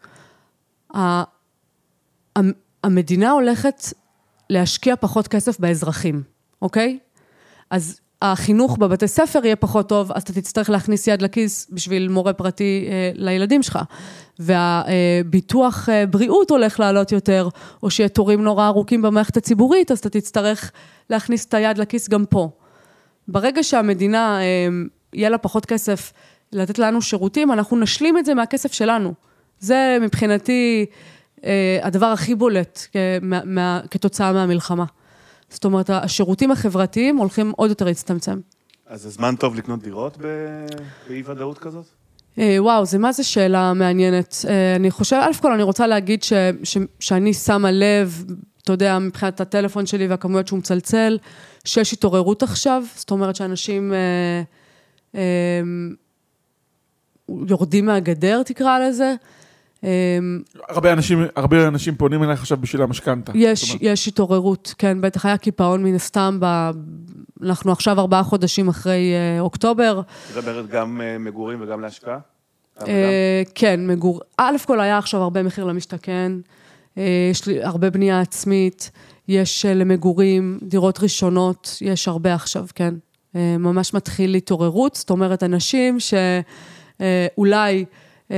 המדינה הולכת להשקיע פחות כסף באזרחים, אוקיי? אז החינוך בבתי ספר יהיה פחות טוב, אז אתה תצטרך להכניס יד לכיס בשביל מורה פרטי אה, לילדים שלך. והביטוח אה, בריאות הולך לעלות יותר, או שיהיה תורים נורא ארוכים במערכת הציבורית, אז אתה תצטרך להכניס את היד לכיס גם פה. ברגע שהמדינה אה, יהיה לה פחות כסף לתת לנו שירותים, אנחנו נשלים את זה מהכסף שלנו. זה מבחינתי אה, הדבר הכי בולט מה, מה, כתוצאה מהמלחמה. זאת אומרת, השירותים החברתיים הולכים עוד יותר להצטמצם. אז זה זמן טוב לקנות דירות באי ודאות כזאת? וואו, זה מה זה שאלה מעניינת. אני חושב, אלף כל, אני רוצה להגיד ש, ש, שאני שמה לב, אתה יודע, מבחינת הטלפון שלי והכמויות שהוא מצלצל, שיש התעוררות עכשיו, זאת אומרת שאנשים אה, אה, יורדים מהגדר, תקרא לזה, הרבה אנשים, הרבה אנשים פונים אליי עכשיו בשביל המשכנתה. יש, יש התעוררות, כן, בטח היה קיפאון מן הסתם, ב... אנחנו עכשיו ארבעה חודשים אחרי אה, אוקטובר. מדברת גם אה, מגורים וגם להשקעה? אה, כן, מגור... א' כל היה עכשיו הרבה מחיר למשתכן, אה, יש לי הרבה בנייה עצמית, יש אה, למגורים, דירות ראשונות, יש הרבה עכשיו, כן. אה, ממש מתחיל התעוררות, זאת אומרת, אנשים שאולי... אה,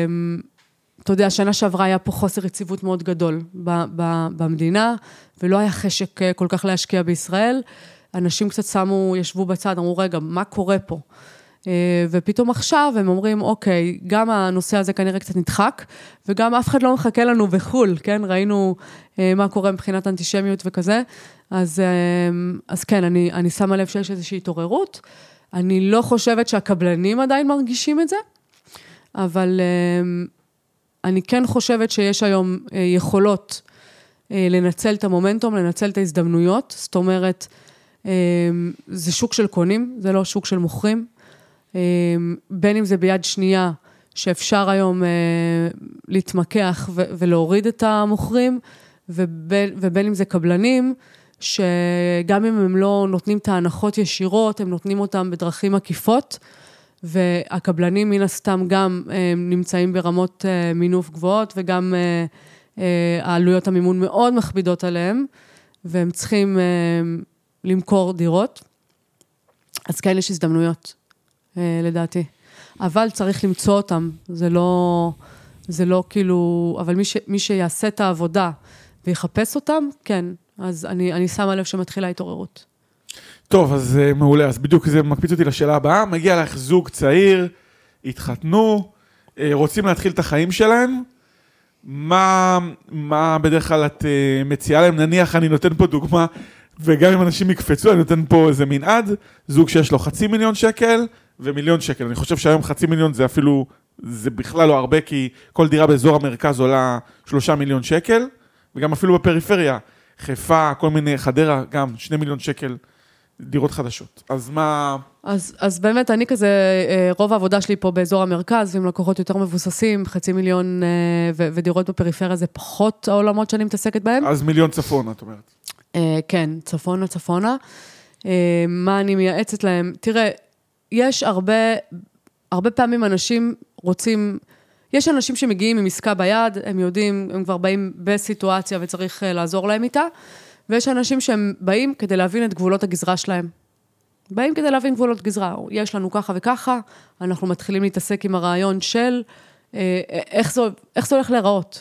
אתה יודע, השנה שעברה היה פה חוסר יציבות מאוד גדול ב- ב- במדינה, ולא היה חשק כל כך להשקיע בישראל. אנשים קצת שמו, ישבו בצד, אמרו, רגע, מה קורה פה? ופתאום עכשיו הם אומרים, אוקיי, גם הנושא הזה כנראה קצת נדחק, וגם אף אחד לא מחכה לנו בחול, כן? ראינו מה קורה מבחינת אנטישמיות וכזה. אז, אז כן, אני, אני שמה לב שיש איזושהי התעוררות. אני לא חושבת שהקבלנים עדיין מרגישים את זה, אבל... אני כן חושבת שיש היום יכולות לנצל את המומנטום, לנצל את ההזדמנויות, זאת אומרת, זה שוק של קונים, זה לא שוק של מוכרים, בין אם זה ביד שנייה, שאפשר היום להתמקח ולהוריד את המוכרים, ובין, ובין אם זה קבלנים, שגם אם הם לא נותנים את ההנחות ישירות, הם נותנים אותם בדרכים עקיפות, והקבלנים מן הסתם גם נמצאים ברמות מינוף גבוהות, וגם העלויות המימון מאוד מכבידות עליהם, והם צריכים למכור דירות. אז כן, יש הזדמנויות, לדעתי. אבל צריך למצוא אותם, זה לא, זה לא כאילו, אבל מי, ש, מי שיעשה את העבודה ויחפש אותם, כן, אז אני, אני שמה לב שמתחילה התעוררות. טוב, אז uh, מעולה, אז בדיוק זה מקפיץ אותי לשאלה הבאה, מגיע לך זוג צעיר, התחתנו, uh, רוצים להתחיל את החיים שלהם, מה, מה בדרך כלל את uh, מציעה להם? נניח, אני נותן פה דוגמה, וגם אם אנשים יקפצו, אני נותן פה איזה מנעד, זוג שיש לו חצי מיליון שקל ומיליון שקל. אני חושב שהיום חצי מיליון זה אפילו, זה בכלל לא הרבה, כי כל דירה באזור המרכז עולה שלושה מיליון שקל, וגם אפילו בפריפריה, חיפה, כל מיני חדרה, גם שני מיליון שקל, דירות חדשות. אז מה... אז, אז באמת, אני כזה, רוב העבודה שלי פה באזור המרכז, עם לקוחות יותר מבוססים, חצי מיליון ו- ודירות בפריפריה, זה פחות העולמות שאני מתעסקת בהם. אז מיליון צפונה, את אומרת. כן, צפונה, צפונה. מה אני מייעצת להם? תראה, יש הרבה, הרבה פעמים אנשים רוצים, יש אנשים שמגיעים עם עסקה ביד, הם יודעים, הם כבר באים בסיטואציה וצריך לעזור להם איתה, ויש אנשים שהם באים כדי להבין את גבולות הגזרה שלהם. באים כדי להבין גבולות גזרה. יש לנו ככה וככה, אנחנו מתחילים להתעסק עם הרעיון של איך זה, איך זה הולך להיראות.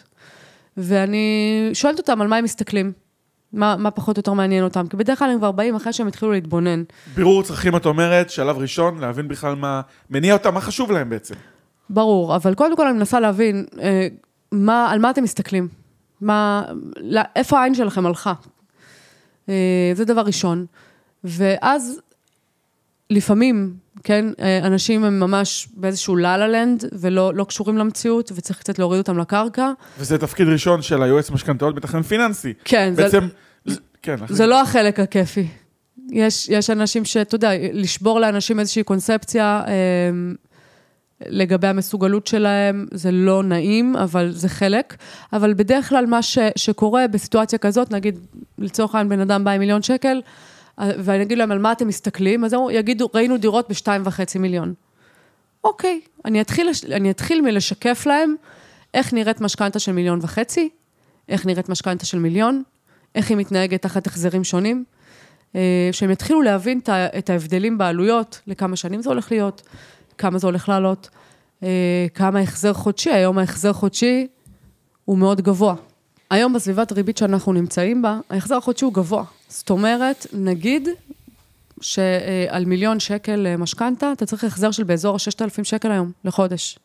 ואני שואלת אותם על מה הם מסתכלים. מה, מה פחות או יותר מעניין אותם, כי בדרך כלל הם כבר באים אחרי שהם התחילו להתבונן. בירור צרכים, את אומרת, שלב ראשון, להבין בכלל מה מניע אותם, מה חשוב להם בעצם. ברור, אבל קודם כל אני מנסה להבין, אה, מה, על מה אתם מסתכלים? מה, לא, איפה העין שלכם הלכה? אה, זה דבר ראשון. ואז, לפעמים, כן, אנשים הם ממש באיזשהו ללה-לנד, ולא לא קשורים למציאות, וצריך קצת להוריד אותם לקרקע. וזה תפקיד ראשון של היועץ משכנתאות מתכנן פיננסי. כן, בעצם, זה, כן, זה לא החלק הכיפי. יש, יש אנשים שאתה יודע, לשבור לאנשים איזושהי קונספציה, אה, לגבי המסוגלות שלהם, זה לא נעים, אבל זה חלק. אבל בדרך כלל מה ש, שקורה בסיטואציה כזאת, נגיד, לצורך העניין בן אדם בא עם מיליון שקל, ואני אגיד להם על מה אתם מסתכלים, אז הם יגידו, ראינו דירות בשתיים וחצי מיליון. אוקיי, אני אתחיל, אני אתחיל מלשקף להם איך נראית משכנתה של מיליון וחצי, איך נראית משכנתה של מיליון, איך היא מתנהגת תחת החזרים שונים, שהם יתחילו להבין את ההבדלים בעלויות, לכמה שנים זה הולך להיות, כמה זה הולך לעלות, כמה החזר חודשי, היום ההחזר חודשי הוא מאוד גבוה. היום בסביבת ריבית שאנחנו נמצאים בה, ההחזר החודשי הוא גבוה. זאת אומרת, נגיד שעל מיליון שקל משכנתה, אתה צריך החזר של באזור ה-ששת אלפים שקל היום, לחודש.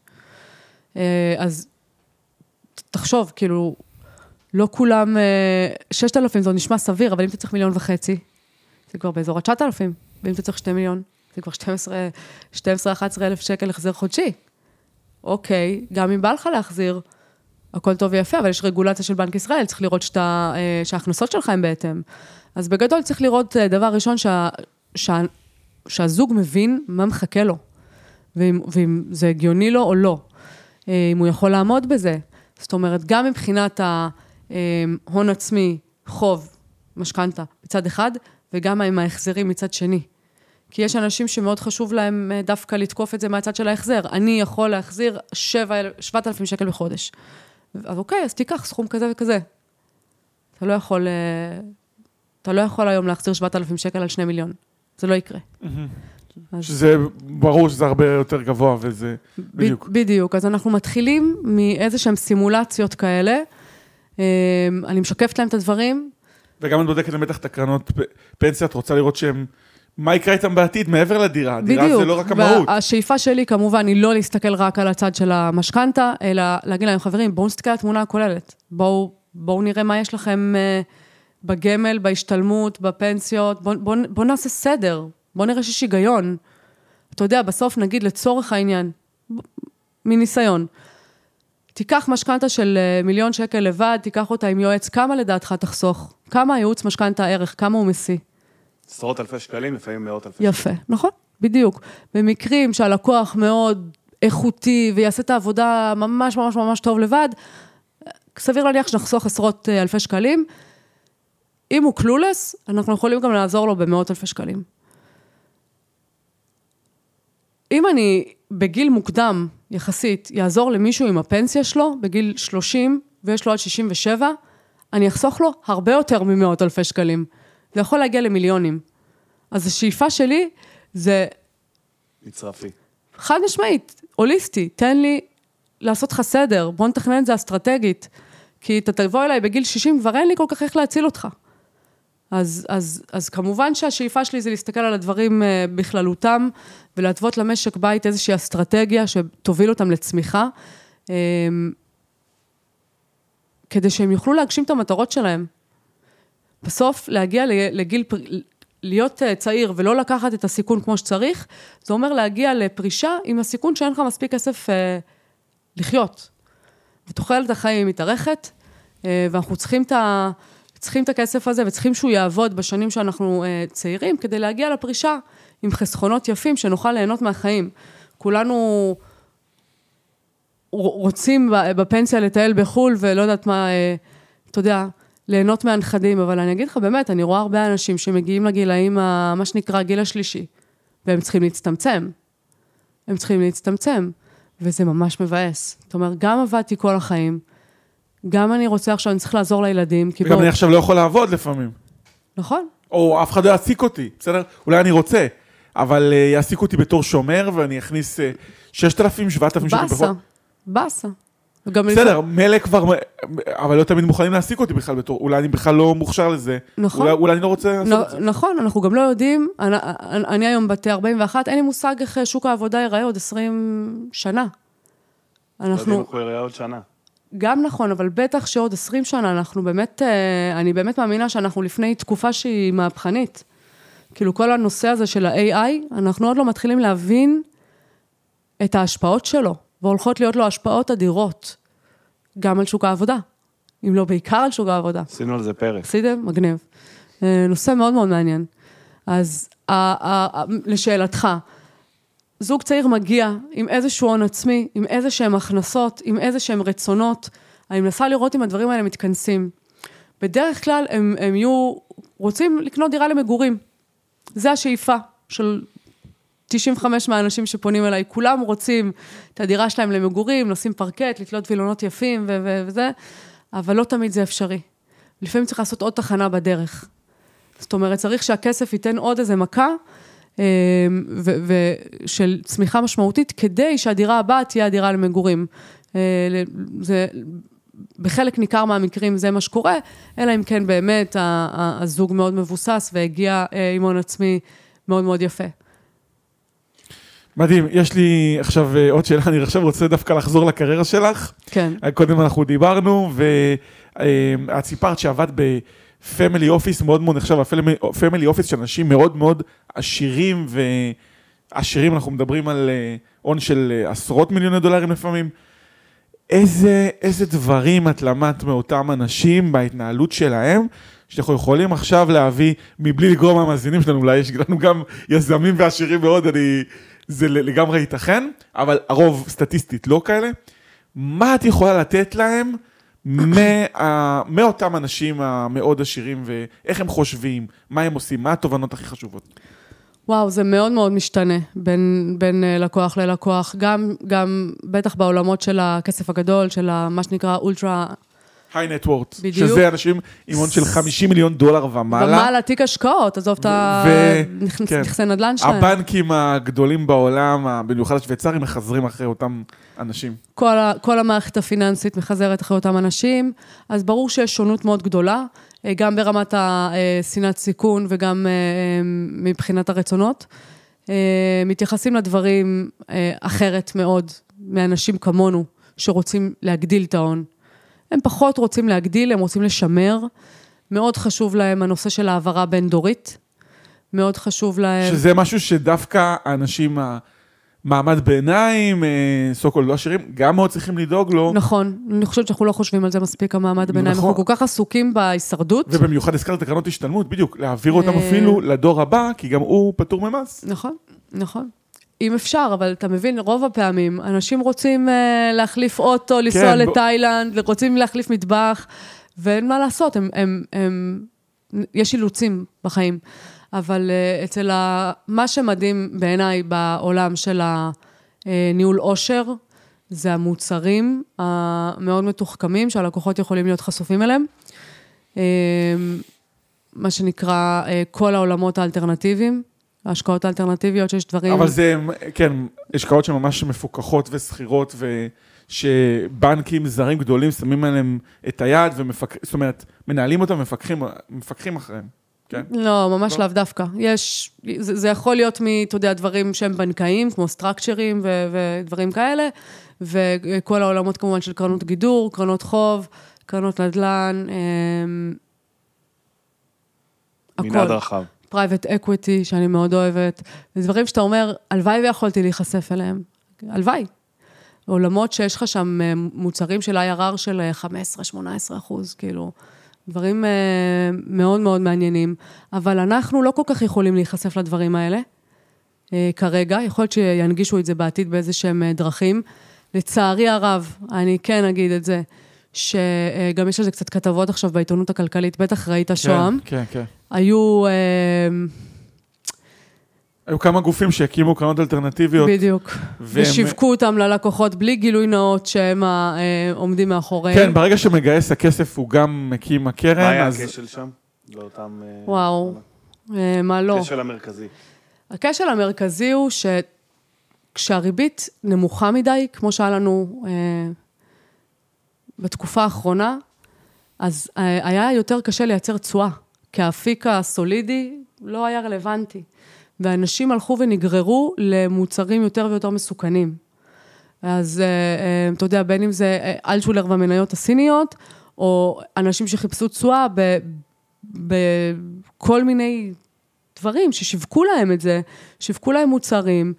אז תחשוב, כאילו, לא כולם, ששת אלפים זה נשמע סביר, אבל אם אתה צריך מיליון וחצי, זה כבר באזור ה-תשעת אלפים, ואם אתה צריך שני מיליון, זה כבר שתים עשרה, שתים עשרה, אחת עשרה אלף שקל החזר חודשי. אוקיי, גם אם בא לך להחזיר, הכל טוב ויפה, אבל יש רגולציה של בנק ישראל, צריך לראות שאתה, שההכנסות שלך הן בהתאם. אז בגדול צריך לראות דבר ראשון, שה, שה, שהזוג מבין מה מחכה לו, ואם, ואם זה הגיוני לו או לא. אם הוא יכול לעמוד בזה. זאת אומרת, גם מבחינת ההון עצמי, חוב, משכנתה מצד אחד, וגם עם ההחזרים מצד שני. כי יש אנשים שמאוד חשוב להם דווקא לתקוף את זה מהצד של ההחזר. אני יכול להחזיר שבעת אלפים שקל בחודש. אז אוקיי, אז תיקח סכום כזה וכזה. אתה לא יכול, אתה לא יכול היום להחזיר שבעת אלפים שקל על שני מיליון. זה לא יקרה. שזה ברור שזה הרבה יותר גבוה, וזה בדיוק. בדיוק. אז אנחנו מתחילים מאיזשהם סימולציות כאלה. אני משקפת להם את הדברים. וגם את בודקת למתח את הקרנות פנסיה, את רוצה לראות שהם, מה יקרה איתם בעתיד מעבר לדירה? הדירה זה לא רק המהות. והשאיפה שלי כמובן היא לא להסתכל רק על הצד של המשכנתה, אלא להגיד להם, חברים, בואו נסתכל על התמונה הכוללת. בואו, בואו נראה מה יש לכם בגמל, בהשתלמות, בפנסיות. בואו, בואו, בואו נעשה סדר. בואו נראה שיש היגיון. אתה יודע, בסוף נגיד לצורך העניין, מניסיון, תיקח משכנתה של מיליון שקל לבד, תיקח אותה עם יועץ, כמה לדעתך תחסוך? כמה הייעוץ משכנתה הערך? כמה הוא מסי? עשרות אלפי שקלים, לפעמים מאות אלפי יפה, שקלים. נכון, בדיוק. במקרים שהלקוח מאוד איכותי, ויעשה את העבודה ממש ממש ממש טוב לבד, סביר להניח שנחסוך עשרות אלפי שקלים. אם הוא קלולס, אנחנו יכולים גם לעזור לו במאות אלפי שקלים. אם אני בגיל מוקדם, יחסית, יעזור למישהו עם הפנסיה שלו, בגיל שלושים, ויש לו עד שישים ושבע, אני אחסוך לו הרבה יותר ממאות אלפי שקלים. זה יכול להגיע למיליונים. אז השאיפה שלי זה... מצרפי. חד משמעית, הוליסטי, תן לי לעשות לך סדר, בוא נתכנן את זה אסטרטגית, כי אתה תבוא אליי בגיל שישים, כבר אין לי כל כך איך להציל אותך. אז, אז, אז כמובן שהשאיפה שלי זה להסתכל על הדברים בכללותם, ולהתוות למשק בית איזושהי אסטרטגיה שתוביל אותם לצמיחה, כדי שהם יוכלו להגשים את המטרות שלהם. בסוף להגיע לגיל, להיות צעיר ולא לקחת את הסיכון כמו שצריך, זה אומר להגיע לפרישה עם הסיכון שאין לך מספיק כסף לחיות. ותוחלת החיים מתארכת, ואנחנו צריכים את ה... צריכים את הכסף הזה, וצריכים שהוא יעבוד בשנים שאנחנו אה, צעירים, כדי להגיע לפרישה עם חסכונות יפים, שנוכל ליהנות מהחיים. כולנו רוצים בפנסיה לטייל בחול, ולא יודעת מה, אה, אתה יודע, ליהנות מהנכדים, אבל אני אגיד לך, באמת, אני רואה הרבה אנשים שמגיעים לגילאים, מה שנקרא, הגיל השלישי, והם צריכים להצטמצם. הם צריכים להצטמצם, וזה ממש מבאס. זאת אומרת, גם עבדתי כל החיים, גם אני רוצה עכשיו, אני צריך לעזור לילדים. וגם אני עכשיו לא יכול לעבוד לפעמים. נכון. או אף אחד לא יעסיק אותי, בסדר? אולי אני רוצה, אבל יעסיק אותי בתור שומר, ואני אכניס ששת אלפים, שבעת אלפים שקל בחודש. בסה, בסה. בסדר, מלא כבר, אבל לא תמיד מוכנים להעסיק אותי בכלל בתור, אולי אני בכלל לא מוכשר לזה. נכון. אולי אני לא רוצה לעשות את זה. נכון, אנחנו גם לא יודעים, אני היום בת ארבעים ואחת, אין לי מושג איך שוק העבודה ייראה עוד עשרים שנה. אנחנו... לא יודעים איך הוא ייראה עוד שנה. גם נכון, אבל בטח שעוד עשרים שנה, אנחנו באמת, אני באמת מאמינה שאנחנו לפני תקופה שהיא מהפכנית. כאילו כל הנושא הזה של ה-איי איי, אנחנו עוד לא מתחילים להבין את ההשפעות שלו, והולכות להיות לו השפעות אדירות, גם על שוק העבודה, אם לא בעיקר על שוק העבודה. עשינו על זה פרק. עשיתם? מגניב. נושא מאוד מאוד מעניין. אז לשאלתך, זוג צעיר מגיע עם איזשהו הון עצמי, עם איזשהם הכנסות, עם איזשהם רצונות. אני מנסה לראות אם הדברים האלה מתכנסים. בדרך כלל הם, הם יהיו, רוצים לקנות דירה למגורים. זה השאיפה של תשעים וחמש מהאנשים שפונים אליי. כולם רוצים את הדירה שלהם למגורים, לשים פרקט, לתלות וילונות יפים ו- ו- וזה, אבל לא תמיד זה אפשרי. לפעמים צריך לעשות עוד תחנה בדרך. זאת אומרת, צריך שהכסף ייתן עוד איזה מכה, ושל צמיחה משמעותית, כדי שהדירה הבאה תהיה הדירה למגורים. זה, בחלק ניכר מהמקרים זה מה שקורה, אלא אם כן באמת הזוג מאוד מבוסס, והגיע עם הון עצמי מאוד מאוד יפה. מדהים, יש לי עכשיו עוד שאלה, אני עכשיו רוצה דווקא לחזור לקריירה שלך. כן. קודם אנחנו דיברנו, ואת סיפרת שעבד ב... פמילי אופיס מאוד מאוד נחשב, הפמילי אופיס של אנשים מאוד מאוד עשירים ועשירים, אנחנו מדברים על הון של עשרות מיליוני דולרים לפעמים. איזה, איזה דברים את למדת מאותם אנשים בהתנהלות שלהם, שאנחנו יכולים עכשיו להביא, מבלי לגרום המאזינים שלנו, אולי יש לנו גם יזמים ועשירים מאוד, אני, זה לגמרי ייתכן, אבל הרוב סטטיסטית לא כאלה. מה את יכולה לתת להם מה, מאותם אנשים המאוד עשירים, ואיך הם חושבים, מה הם עושים, מה התובנות הכי חשובות? וואו, זה מאוד מאוד משתנה בין, בין לקוח ללקוח, גם, גם בטח בעולמות של הכסף הגדול, של מה שנקרא אולטרה... היי נטוורט, בדיוק. שזה אנשים עם הון של חמישים מיליון דולר ומעלה. ומעלה, תיק השקעות, עזוב את הנכסי נדל"ן שלהם. הבנקים הגדולים בעולם, במיוחד השוויצרים, מחזרים אחרי אותם אנשים. כל, ה, כל המערכת הפיננסית מחזרת אחרי אותם אנשים, אז ברור שיש שונות מאוד גדולה, גם ברמת השנאת סיכון וגם מבחינת הרצונות. מתייחסים לדברים אחרת מאוד מאנשים כמונו, שרוצים להגדיל את ההון. הם פחות רוצים להגדיל, הם רוצים לשמר. מאוד חשוב להם הנושא של העברה בין דורית. מאוד חשוב להם... שזה משהו שדווקא האנשים, המעמד ביניים, סוקול לא עשירים, גם מאוד צריכים לדאוג לו. נכון, אני חושבת שאנחנו לא חושבים על זה מספיק, המעמד הביניים. נכון. אנחנו כל כך עסוקים בהישרדות. ובמיוחד הזכרת קרנות השתלמות, בדיוק, להעביר אותם אפילו לדור הבא, כי גם הוא פטור ממס. נכון, נכון. אם אפשר, אבל אתה מבין, רוב הפעמים, אנשים רוצים uh, להחליף אוטו, לנסוע כן, לתאילנד, ב... רוצים להחליף מטבח, ואין מה לעשות, הם, הם, הם, יש אילוצים בחיים. אבל uh, אצל ה... מה שמדהים בעיניי בעולם של הניהול עושר, זה המוצרים המאוד מתוחכמים, שהלקוחות יכולים להיות חשופים אליהם. Uh, מה שנקרא, uh, כל העולמות האלטרנטיביים, ההשקעות האלטרנטיביות שיש דברים... אבל זה, כן, השקעות שממש מפוקחות וסחירות, ושבנקים זרים גדולים שמים עליהם את היד, ומפק... זאת אומרת, מנהלים אותם ומפקחים, מפקחים אחריהם, כן? לא, ממש לאו דווקא. יש, זה, זה יכול להיות מ, אתה יודע, דברים שהם בנקאים, כמו סטרקצ'רים ו, ודברים כאלה, וכל העולמות כמובן של קרנות גידור, קרנות חוב, קרנות נדל"ן, מנעד רחב. פרייבט אקוויטי, שאני מאוד אוהבת, זה דברים שאתה אומר, הלוואי ויכולתי להיחשף אליהם. הלוואי. עולמות שיש לך שם מוצרים של איי אר אר של חמש עשרה שמונה עשרה אחוז, כאילו, דברים מאוד מאוד מעניינים, אבל אנחנו לא כל כך יכולים להיחשף לדברים האלה, כרגע, יכול להיות שינגישו את זה בעתיד באיזה שהם דרכים. לצערי הרב, אני כן אגיד את זה, שגם יש לזה קצת כתבות עכשיו בעיתונות הכלכלית, בטח ראית שוהם. כן, כן. היו... היו כמה גופים שהקימו קרנות אלטרנטיביות. בדיוק. ושיווקו אותם ללקוחות בלי גילוי נאות שהם עומדים מאחוריהם. כן, ברגע שמגייס הכסף הוא גם מקים הקרן. מה היה הכשל שם? לאותם... וואו, מה לא? הכשל המרכזי. הכשל המרכזי הוא שכשהריבית נמוכה מדי, כמו שהיה לנו בתקופה האחרונה, אז היה יותר קשה לייצר תשואה, כי האפיק הסולידי לא היה רלוונטי. ואנשים הלכו ונגררו למוצרים יותר ויותר מסוכנים. אז אתה יודע, בין אם זה אלטשולר והמניות הסיניות, או אנשים שחיפשו תשואה בכל מיני דברים, ששיווקו להם את זה, שיווקו להם מוצרים.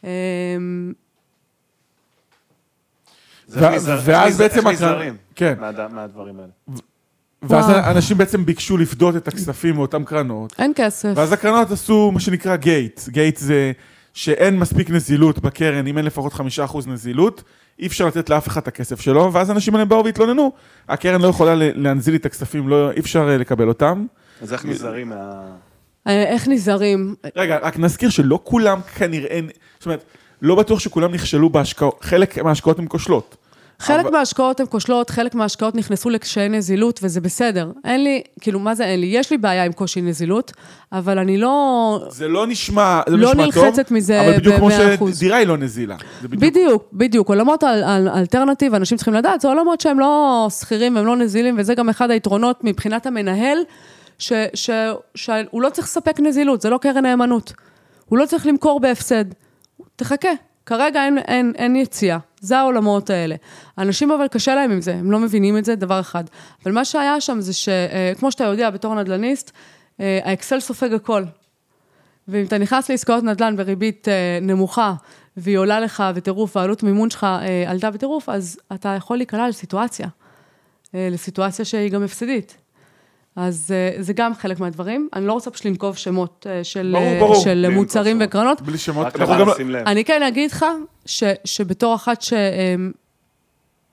ואז בעצם... איך נזהרים מהדברים האלה. ואז אנשים בעצם ביקשו לפדות את הכספים מאותם קרנות. אין כסף. ואז הקרנות עשו מה שנקרא גייט. גייט זה שאין מספיק נזילות בקרן, אם אין לפחות חמישה אחוז נזילות, אי אפשר לתת לאף אחד את הכסף שלו, ואז אנשים האלה באו והתלוננו. הקרן לא יכולה להנזיל את הכספים, לא, אי אפשר לקבל אותם. אז איך נזהרים מה... איך נזהרים? רגע, רק נזכיר שלא כולם כנראה, זאת אומרת, לא בטוח שכולם נכשלו בהשקעות, חלק מההשקעות הן כושלות. חלק מההשקעות הן כושלות, חלק מההשקעות נכנסו לקשיי נזילות, וזה בסדר. אין לי, כאילו, מה זה אין לי? יש לי בעיה עם קושי נזילות, אבל אני לא... זה לא נשמע, זה לא נשמע טוב, נלחצת מזה אבל בדיוק כמו ב-מאה אחוז. שדירה היא לא נזילה. בדיוק, בדיוק. עולמות האלטרנטיב, אנשים צריכים לדעת, זה עולמות שהם לא שכירים, הם לא נזילים, וזה גם אחד היתרונות מבחינת המנהל, שהוא לא צריך לספק נזילות, זה לא קרן נאמנות. הוא לא צריך למכור בהפסד. תחכה. כרגע אין, אין, אין יציאה, זה העולמות האלה. האנשים אבל קשה להם עם זה, הם לא מבינים את זה, דבר אחד. אבל מה שהיה שם זה שכמו שאתה יודע, בתור נדלניסט, האקסל סופג הכל. ואם אתה נכנס לעסקאות נדלן בריבית נמוכה, והיא עולה לך בטירוף, והעלות מימון שלך עלתה בטירוף, אז אתה יכול להיקלע לסיטואציה, לסיטואציה שהיא גם הפסדית. אז זה גם חלק מהדברים. אני לא רוצה פשוט לנקוב שמות של, ברור, ברור. של מוצרים וקרנות. בלי שמות. רק לא גם... לשים לב. אני כן אגיד לך ש, שבתור אחת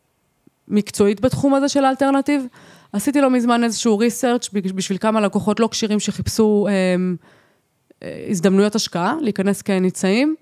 מקצועית בתחום הזה של האלטרנטיב. עשיתי לו מזמן איזשהו ריסרצ' בשביל כמה לקוחות לא קשירים שחיפשו אה, אה, הזדמנויות השקעה, להיכנס כניצאים,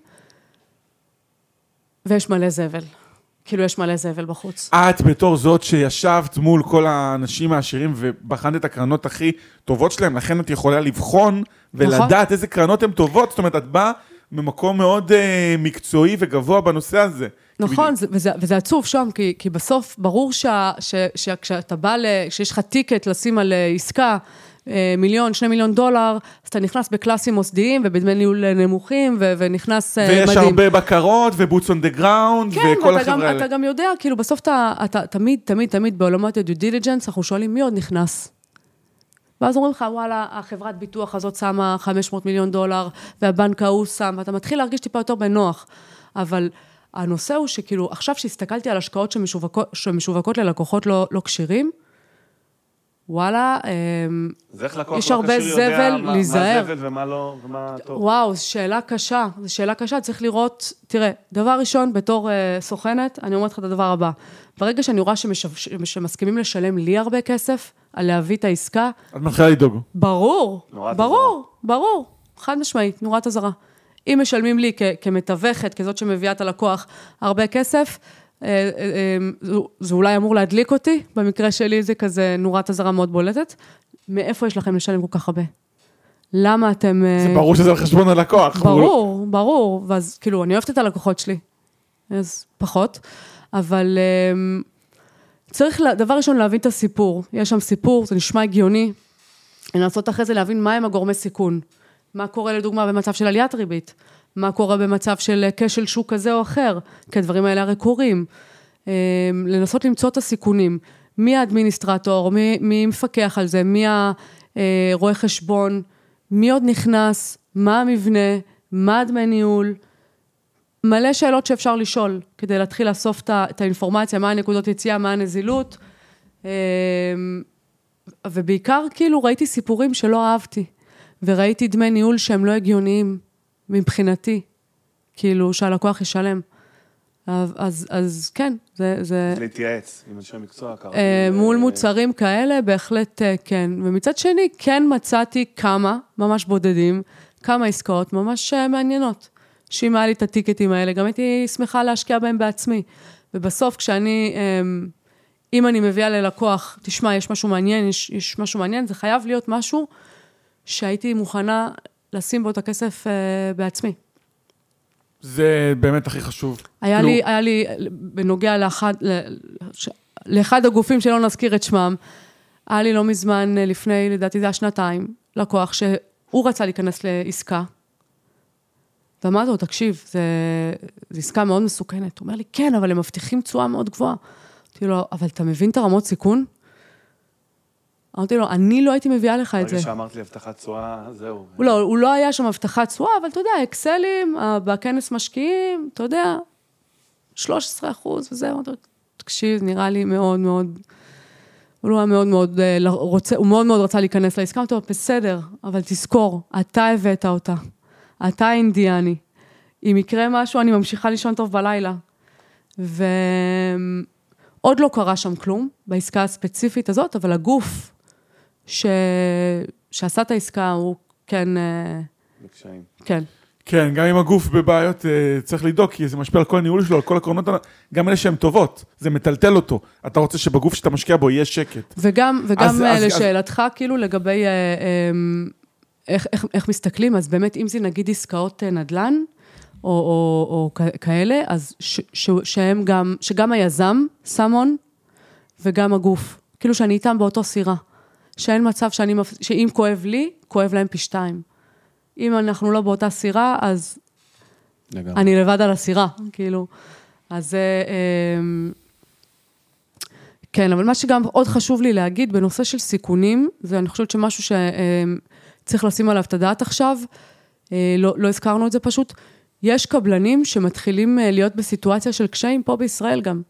ויש מלא זבל. כאילו יש מלא זבל בחוץ. את בתור זאת שישבת מול כל האנשים העשירים ובחנת את הקרנות הכי טובות שלהם, לכן את יכולה לבחון ולדעת איזה קרנות הן טובות, זאת אומרת, את באה ממקום מאוד אה, מקצועי וגבוה בנושא הזה. נכון, זה, וזה, וזה עצוב שם, כי, כי בסוף ברור שה, ש, שכשאתה בא, כשיש לך טיקט לשים על עסקה, מיליון, שני מיליון דולר, אז אתה נכנס בקלאסים מוסדיים ובדמי ניהול נמוכים, ו- ונכנס מדהים. ויש הרבה בקרות, ובוטס און דה גראונד, וכל החברה האלה. כן, אתה גם יודע, כאילו בסוף אתה, אתה תמיד, תמיד, תמיד בעולמות הדיו דיליג'נס, אנחנו שואלים מי עוד נכנס. ואז אומרים לך, וואלה, החברת ביטוח הזאת שמה חמש מאות מיליון דולר, והבנק ההוא שם, ואתה מתחיל להרגיש טיפה יותר בנוח. אבל הנושא הוא שכאילו, עכשיו שהסתכלתי על השקעות שמשווקות, שמשווקות ללקוחות לא, לא קשירים, וואלה, יש הרבה זבל להיזהר. מה זבל ומה לא, ומה טוב. וואו, זו שאלה קשה, זו שאלה קשה, צריך לראות, תראה, דבר ראשון, בתור סוכנת, אני אומרת לך את הדבר הבא, ברגע שאני רואה שמסכימים לשלם לי הרבה כסף, על להביא את העסקה, את מתחילה לדאוג. ברור, ברור, ברור, חד משמעית, נורת הזרה. אם משלמים לי כמתווכת, כזאת שמביאה את הלקוח הרבה כסף, זה אולי אמור להדליק אותי, במקרה שלי זה כזה נורת הזרה מאוד בולטת. מאיפה יש לכם לשלם כל כך הרבה? למה אתם... זה ברור שזה על חשבון הלקוח. ברור, ברור, ואז כאילו אני אוהבת את הלקוחות שלי, אז פחות, אבל צריך דבר ראשון להבין את הסיפור, יש שם סיפור, זה נשמע הגיוני, לנסות אחרי זה להבין מה הם הגורמי סיכון, מה קורה לדוגמה במצב של עליית ריבית, מה קורה במצב של כשל שוק כזה או אחר, כי הדברים האלה הרי קורים. לנסות למצוא את הסיכונים, מי האדמיניסטרטור, מי, מי מפקח על זה, מי הרואה חשבון, מי עוד נכנס, מה המבנה, מה הדמי ניהול, מלא שאלות שאפשר לשאול, כדי להתחיל לאסוף את האינפורמציה, מה הנקודות יציאה, מה הנזילות, ובעיקר כאילו ראיתי סיפורים שלא אהבתי, וראיתי דמי ניהול שהם לא הגיוניים, מבחינתי, כאילו שהלקוח ישלם. אז, אז כן, זה... זה להתייעץ עם אנשי מקצוע. מול מוצרים כאלה, בהחלט כן. ומצד שני, כן מצאתי כמה, ממש בודדים, כמה עסקאות ממש מעניינות. שאם היה לי את הטיקטים האלה, גם הייתי שמחה להשקיע בהם בעצמי. ובסוף, כשאני, אם אני מביאה ללקוח, תשמע, יש משהו מעניין, יש, יש משהו מעניין, זה חייב להיות משהו שהייתי מוכנה לשים בו את הכסף בעצמי. זה באמת הכי חשוב. היה לי, היה לי, בנוגע לאחד, לאחד הגופים שלא נזכיר את שמם, היה לי לא מזמן, לפני, לדעתי זה היה שנתיים, לקוח שהוא רצה להיכנס לעסקה, ואמרתי לו, תקשיב, זה, זה עסקה מאוד מסוכנת. הוא אומר לי, כן, אבל הם מבטיחים תשואה מאוד גבוהה. אמרתי לו, אבל אתה מבין את הרמות סיכון? אמרתי לו, אני לא הייתי מביאה לך את זה. ברגע שאמרת לי הבטחת תשואה, זהו. הוא לא, הוא לא היה שם הבטחת תשואה, אבל אתה יודע, אקסלים, בכנס משקיעים, אתה יודע, שלושה עשר אחוז וזהו. תקשיב, נראה לי מאוד מאוד, הוא לא היה מאוד מאוד, רוצה, הוא מאוד מאוד רצה להיכנס לעסקה, אמרתי לו, בסדר, אבל תזכור, אתה הבאת אותה. אתה אינדיאני. אם יקרה משהו, אני ממשיכה לישון טוב בלילה. ועוד לא קרה שם כלום, בעסקה הספציפית הזאת, אבל הגוף ש... שעשה את העסקה הוא כן... בקשיים. כן. כן, גם אם הגוף בבעיות צריך לדאוג, כי זה משפיע על כל הניהול שלו, על כל הקרונות, גם אלה שהן טובות, זה מטלטל אותו. אתה רוצה שבגוף שאתה משקיע בו יהיה שקט. וגם, וגם אז, לשאלתך, אז... כאילו לגבי... איך, איך, איך מסתכלים? אז באמת, אם זה נגיד עסקאות נדל"ן, או, או, או כאלה, אז ש, ש, שהם גם, שגם היזם, סמון, וגם הגוף. כאילו שאני איתם באותו סירה. שאין מצב שאני, שאם כואב לי, כואב להם פי שתיים. אם אנחנו לא באותה סירה, אז לגמרי. אני לבד על הסירה, כאילו. אז כן, אבל מה שגם עוד חשוב לי להגיד, בנושא של סיכונים, זה אני חושבת שמשהו ש... צריך לשים עליו את הדעת עכשיו, לא, לא הזכרנו את זה פשוט, יש קבלנים שמתחילים להיות בסיטואציה של קשיים פה בישראל גם.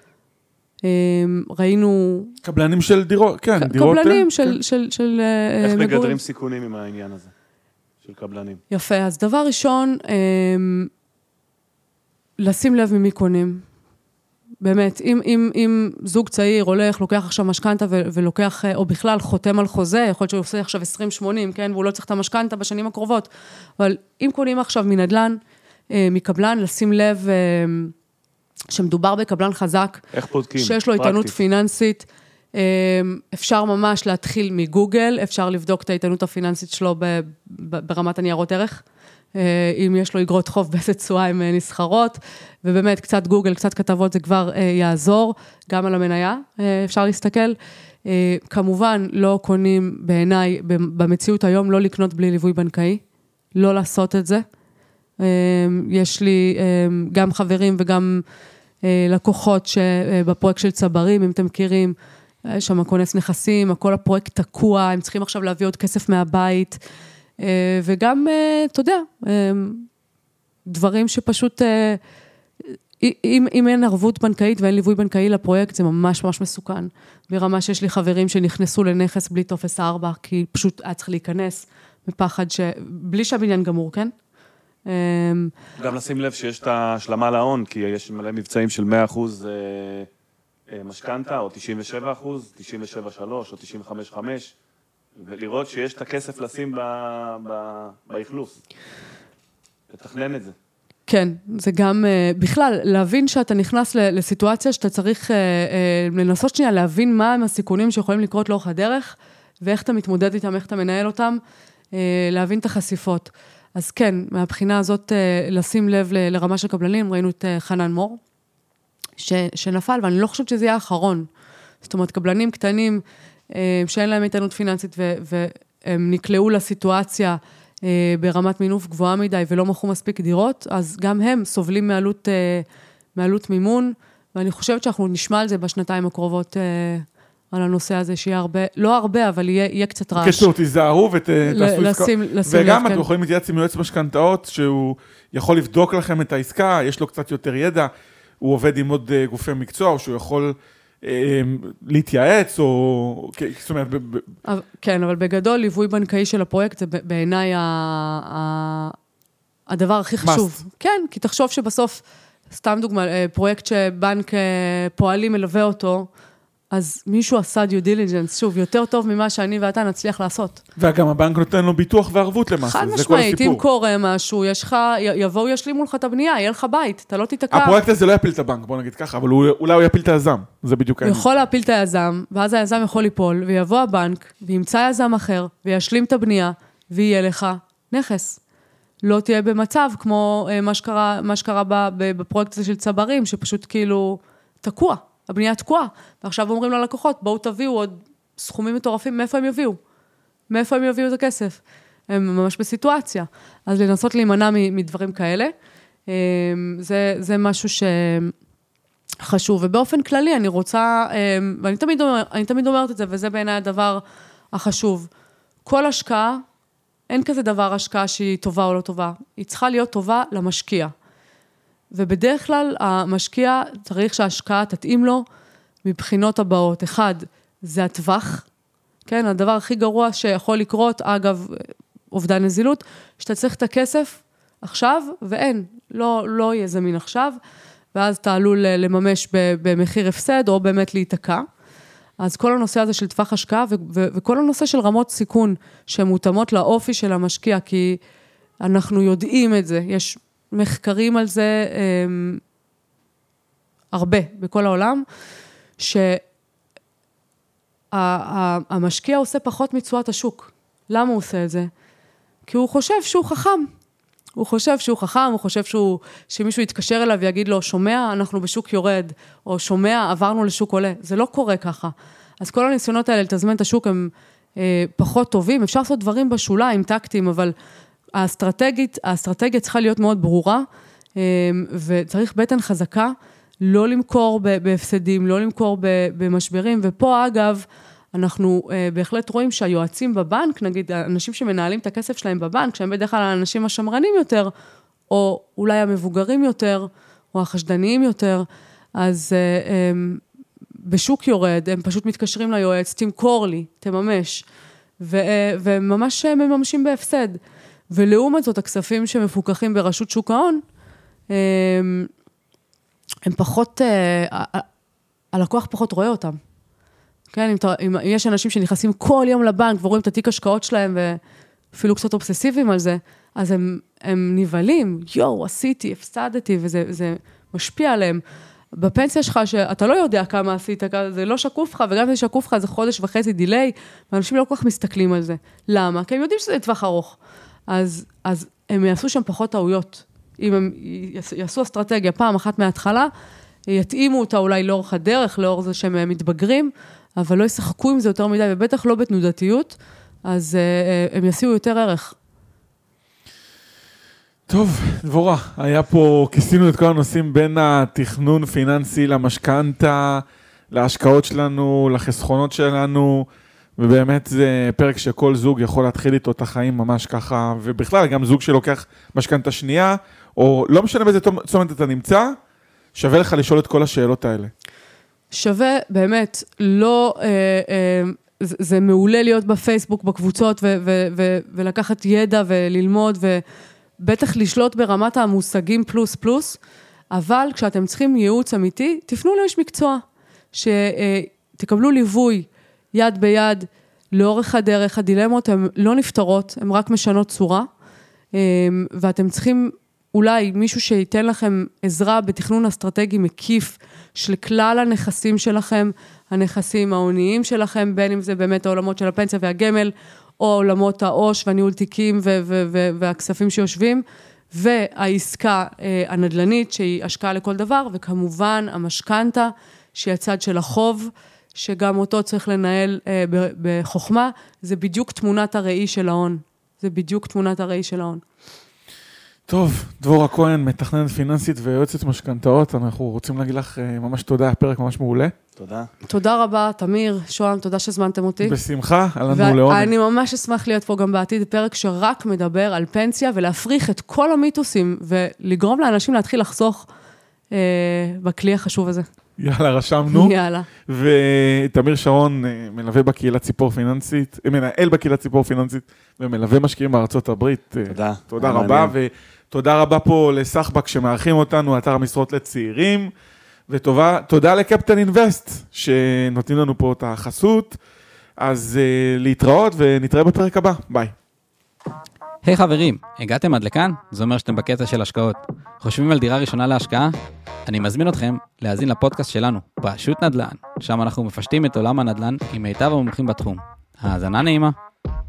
ראינו... קבלנים של דירות, כן, דירות... קבלנים של... כן. של, של איך מגורים. מגדרים סיכונים עם העניין הזה, של קבלנים? יפה, אז דבר ראשון, לשים לב ממי קונים. באמת, אם, אם, אם זוג צעיר הולך, לוקח עכשיו משכנתה ולוקח, או בכלל חותם על חוזה, יכול להיות שהוא עושה עכשיו עשרים שמונים, כן, והוא לא צריך את המשכנתה בשנים הקרובות, אבל אם קונים עכשיו מנדלן, מקבלן, לשים לב שמדובר בקבלן חזק, איך בודקים? שיש לו איתנות פיננסית, אפשר ממש להתחיל מגוגל, אפשר לבדוק את האיתנות הפיננסית שלו ברמת הניירות ערך, אם יש לו אגרות חוב באיזה צורה הן נסחרות, ובאמת קצת גוגל, קצת כתבות זה כבר יעזור, גם על המניה אפשר להסתכל. כמובן לא קונים בעיניי, במציאות היום לא לקנות בלי ליווי בנקאי, לא לעשות את זה. יש לי גם חברים וגם לקוחות שבפרויקט של צברים, אם אתם מכירים, יש שם כונס נכסים, הכל הפרויקט תקוע, הם צריכים עכשיו להביא עוד כסף מהבית, וגם, אתה יודע, דברים שפשוט, אם, אם אין ערבות בנקאית ואין ליווי בנקאי לפרויקט, זה ממש ממש מסוכן. ברמה שיש לי חברים שנכנסו לנכס בלי טופס ארבע, כי פשוט היה צריך להיכנס מפחד ש... בלי שהבניין גמור, כן? גם לשים לב שיש את ההשלמה להון, כי יש מלא מבצעים של מאה אחוז משכנתה, או תשעים ושבע אחוז, תשעים ושבע נקודה שלוש או תשעים וחמש נקודה חמש, ולראות שיש את הכסף לשים באכלוס. לתכנן את זה. כן, זה גם, בכלל, להבין שאתה נכנס לסיטואציה שאתה צריך לנסות שנייה, להבין מה הם הסיכונים שיכולים לקרות לאורך הדרך, ואיך אתה מתמודד איתם, איך אתה מנהל אותם, להבין את החשיפות. אז כן, מהבחינה הזאת, לשים לב לרמה של קבלנים, ראינו את חנן מור, ש, שנפל, ואני לא חושבת שזה יהיה האחרון. זאת אומרת, קבלנים קטנים, שאין להם איתנות פיננסית, ו, והם נקלעו לסיטואציה, ברמת מינוף גבוהה מדי, ולא מכרו מספיק דירות, אז גם הם סובלים מעלות, מעלות מימון, ואני חושבת שאנחנו נשמע על זה בשנתיים הקרובות, על הנושא הזה, שיהיה הרבה, לא הרבה, אבל יהיה, יהיה קצת רעש. קשור, תיזהרו ותעשו עסקה. וגם כן. אתם יכולים להתייעץ עם יועץ משכנתאות, שהוא יכול לבדוק לכם את העסקה, יש לו קצת יותר ידע, הוא עובד עם עוד גופי מקצוע, או שהוא יכול להתייעץ, או... זאת אומרת... כן, אבל בגדול, ליווי בנקאי של הפרויקט, זה בעיניי הדבר הכי חשוב. כן, כי תחשוב שבסוף, סתם דוגמה, פרויקט שבנק פועלים מלווה אותו, אז מישהו עשה דיו דיליג'נס, שוב, יותר טוב ממה שאני ואתה נצליח לעשות. וגם הבנק נותן לו ביטוח וערבות למעשה, חד משמעית, אם קורה משהו, יש לך, יבואו ישלימו לך את הבנייה, יהיה לך בית, אתה לא תתקע. הפרויקט הזה לא יפיל את הבנק, בוא נגיד ככה, אבל אולי הוא יפיל את היזם, זה בדיוק העניין. הוא יכול להפיל את היזם, ואז היזם יכול ליפול, ויבוא הבנק, וימצא יזם אחר, וישלים את הבנייה, ויהיה לך נכס. לא תהיה במצב כמו מה שקרה, מה שקרה בפרויקט הזה של צברים, שפשוט כאילו תקוע. הבנייה תקועה, ועכשיו אומרים ללקוחות, בואו תביאו עוד סכומים מטורפים, מאיפה הם יביאו? מאיפה הם יביאו את הכסף? הם ממש בסיטואציה. אז לנסות להימנע מדברים כאלה, זה, זה משהו שחשוב. ובאופן כללי, אני רוצה, ואני תמיד, אומר, אני תמיד אומרת את זה, וזה בעיניי הדבר החשוב. כל השקעה, אין כזה דבר השקעה שהיא טובה או לא טובה. היא צריכה להיות טובה למשקיע. ובדרך כלל המשקיע צריך שההשקעה תתאים לו מבחינות הבאות. אחד, זה הטווח, כן? הדבר הכי גרוע שיכול לקרות, אגב, אובדן נזילות, שאתה צריך את הכסף עכשיו, ואין, לא, לא יהיה זמין עכשיו, ואז אתה עלול לממש במחיר הפסד, או באמת להיתקע. אז כל הנושא הזה של טווח השקעה, ו- ו- וכל הנושא של רמות סיכון, שמותאמות לאופי של המשקיע, כי אנחנו יודעים את זה, יש מחקרים על זה הם, הרבה בכל העולם, שהמשקיע עושה פחות מצועת השוק. למה הוא עושה את זה? כי הוא חושב שהוא חכם. הוא חושב שהוא חכם, הוא חושב שהוא, שמישהו יתקשר אליו ויגיד לו, שומע, אנחנו בשוק יורד, או שומע, עברנו לשוק עולה. זה לא קורה ככה. אז כל הניסיונות האלה לתזמן את השוק הם אה, פחות טובים. אפשר לעשות דברים בשוליים, טקטיים, אבל האסטרטגית, האסטרטגיה צריכה להיות מאוד ברורה, וצריך בטן חזקה, לא למכור בהפסדים, לא למכור במשברים, ופה אגב, אנחנו בהחלט רואים שהיועצים בבנק, נגיד, אנשים שמנהלים את הכסף שלהם בבנק, שהם בדרך כלל האנשים השמרנים יותר, או אולי המבוגרים יותר, או החשדניים יותר, אז בשוק יורד, הם פשוט מתקשרים ליועץ, תמכור לי, תממש, וממש מממשים בהפסד. ולעומת זאת, הכספים שמפוקחים ברשות שוק ההון, הם פחות, אה, הלקוח פחות רואה אותם. כן, אם, אתה, אם יש אנשים שנכנסים כל יום לבנק ורואים את התיק השקעות שלהם ואפילו קצת אובססיביים על זה, אז הם, הם נבלים, יואו, עשיתי, הפסדתי, וזה זה משפיע עליהם. בפנסיה שלך, שאתה לא יודע כמה עשית, זה לא שקוף לך, וגם אם זה שקוף לך, זה חודש וחצי דיליי, ואנשים לא כל כך מסתכלים על זה. למה? כי הם יודעים שזה טווח ארוך. אז, אז הם יעשו שם פחות טעויות. אם הם יעשו אסטרטגיה פעם אחת מההתחלה, יתאימו אותה אולי לאורך הדרך, לאור זה שהם מתבגרים, אבל לא ישחקו עם זה יותר מדי, ובטח לא בתנודתיות, אז uh, הם יעשו יותר ערך. טוב, דבורה, היה פה, כיסינו את כל הנושאים בין התכנון פיננסי למשכנתה, להשקעות שלנו, לחסכונות שלנו, ובאמת זה פרק שכל זוג יכול להתחיל איתו את החיים ממש ככה, ובכלל גם זוג שלוקח משכנתה שנייה, או לא משנה באיזה צומת אתה נמצא, שווה לך לשאול את כל השאלות האלה. שווה, באמת, לא, אה, אה, זה, זה מעולה להיות בפייסבוק, בקבוצות, ו, ו, ו, ולקחת ידע וללמוד, ובטח לשלוט ברמת המושגים פלוס פלוס, אבל כשאתם צריכים ייעוץ אמיתי, תפנו לאיש מקצוע, שתקבלו ליווי יד ביד, לאורך הדרך, הדילמות הן לא נפתרות, הן רק משנות צורה, ואתם צריכים אולי מישהו שייתן לכם עזרה בתכנון אסטרטגי מקיף של כלל הנכסים שלכם, הנכסים ההוניים שלכם, בין אם זה באמת העולמות של הפנסיה והגמל, או עולמות העו"ש והניהול תיקים ו- ו- ו- והכספים שיושבים, והעסקה אה, הנדלנית שהיא השקעה לכל דבר, וכמובן המשכנתה שהיא הצד של החוב, שגם אותו צריך לנהל אה, בחוכמה, זה בדיוק תמונת הראי של ההון. זה בדיוק תמונת הראי של ההון. טוב, דבורה כהן, מתכננת פיננסית ויועצת משכנתאות, אנחנו רוצים להגיד לך ממש תודה, פרק ממש מעולה. תודה. תודה רבה, תמיר, שוהם, תודה שהזמנתם אותי. בשמחה, היה לנו לעונג. ואני ממש אשמח להיות פה גם בעתיד, פרק שרק מדבר על פנסיה, ולהפריך את כל המיתוסים, ולגרום לאנשים להתחיל לחסוך אה, בכלי החשוב הזה. יאללה, רשמנו. יאללה. ותמיר שרון מלווה בקהילה ציפור פיננסית, מנהל בקהילה ציפור פיננסית, ומלווה משקיעים בארצות הברית. תודה. תודה רבה, ותודה רבה פה לסחבק שמארחים אותנו, אתר המשרות לצעירים, ותודה לקפטן אינבסט, שנותנים לנו פה את החסות. אז להתראות, ונתראה בפרק הבא. ביי. היי hey, חברים, הגעתם עד לכאן? זה אומר שאתם בקטע של השקעות. חושבים על דירה ראשונה להשקעה? אני מזמין אתכם להאזין לפודקאסט שלנו, פשוט נדל"ן, שם אנחנו מפשטים את עולם הנדל"ן עם מיטב המומחים בתחום. האזנה נעימה.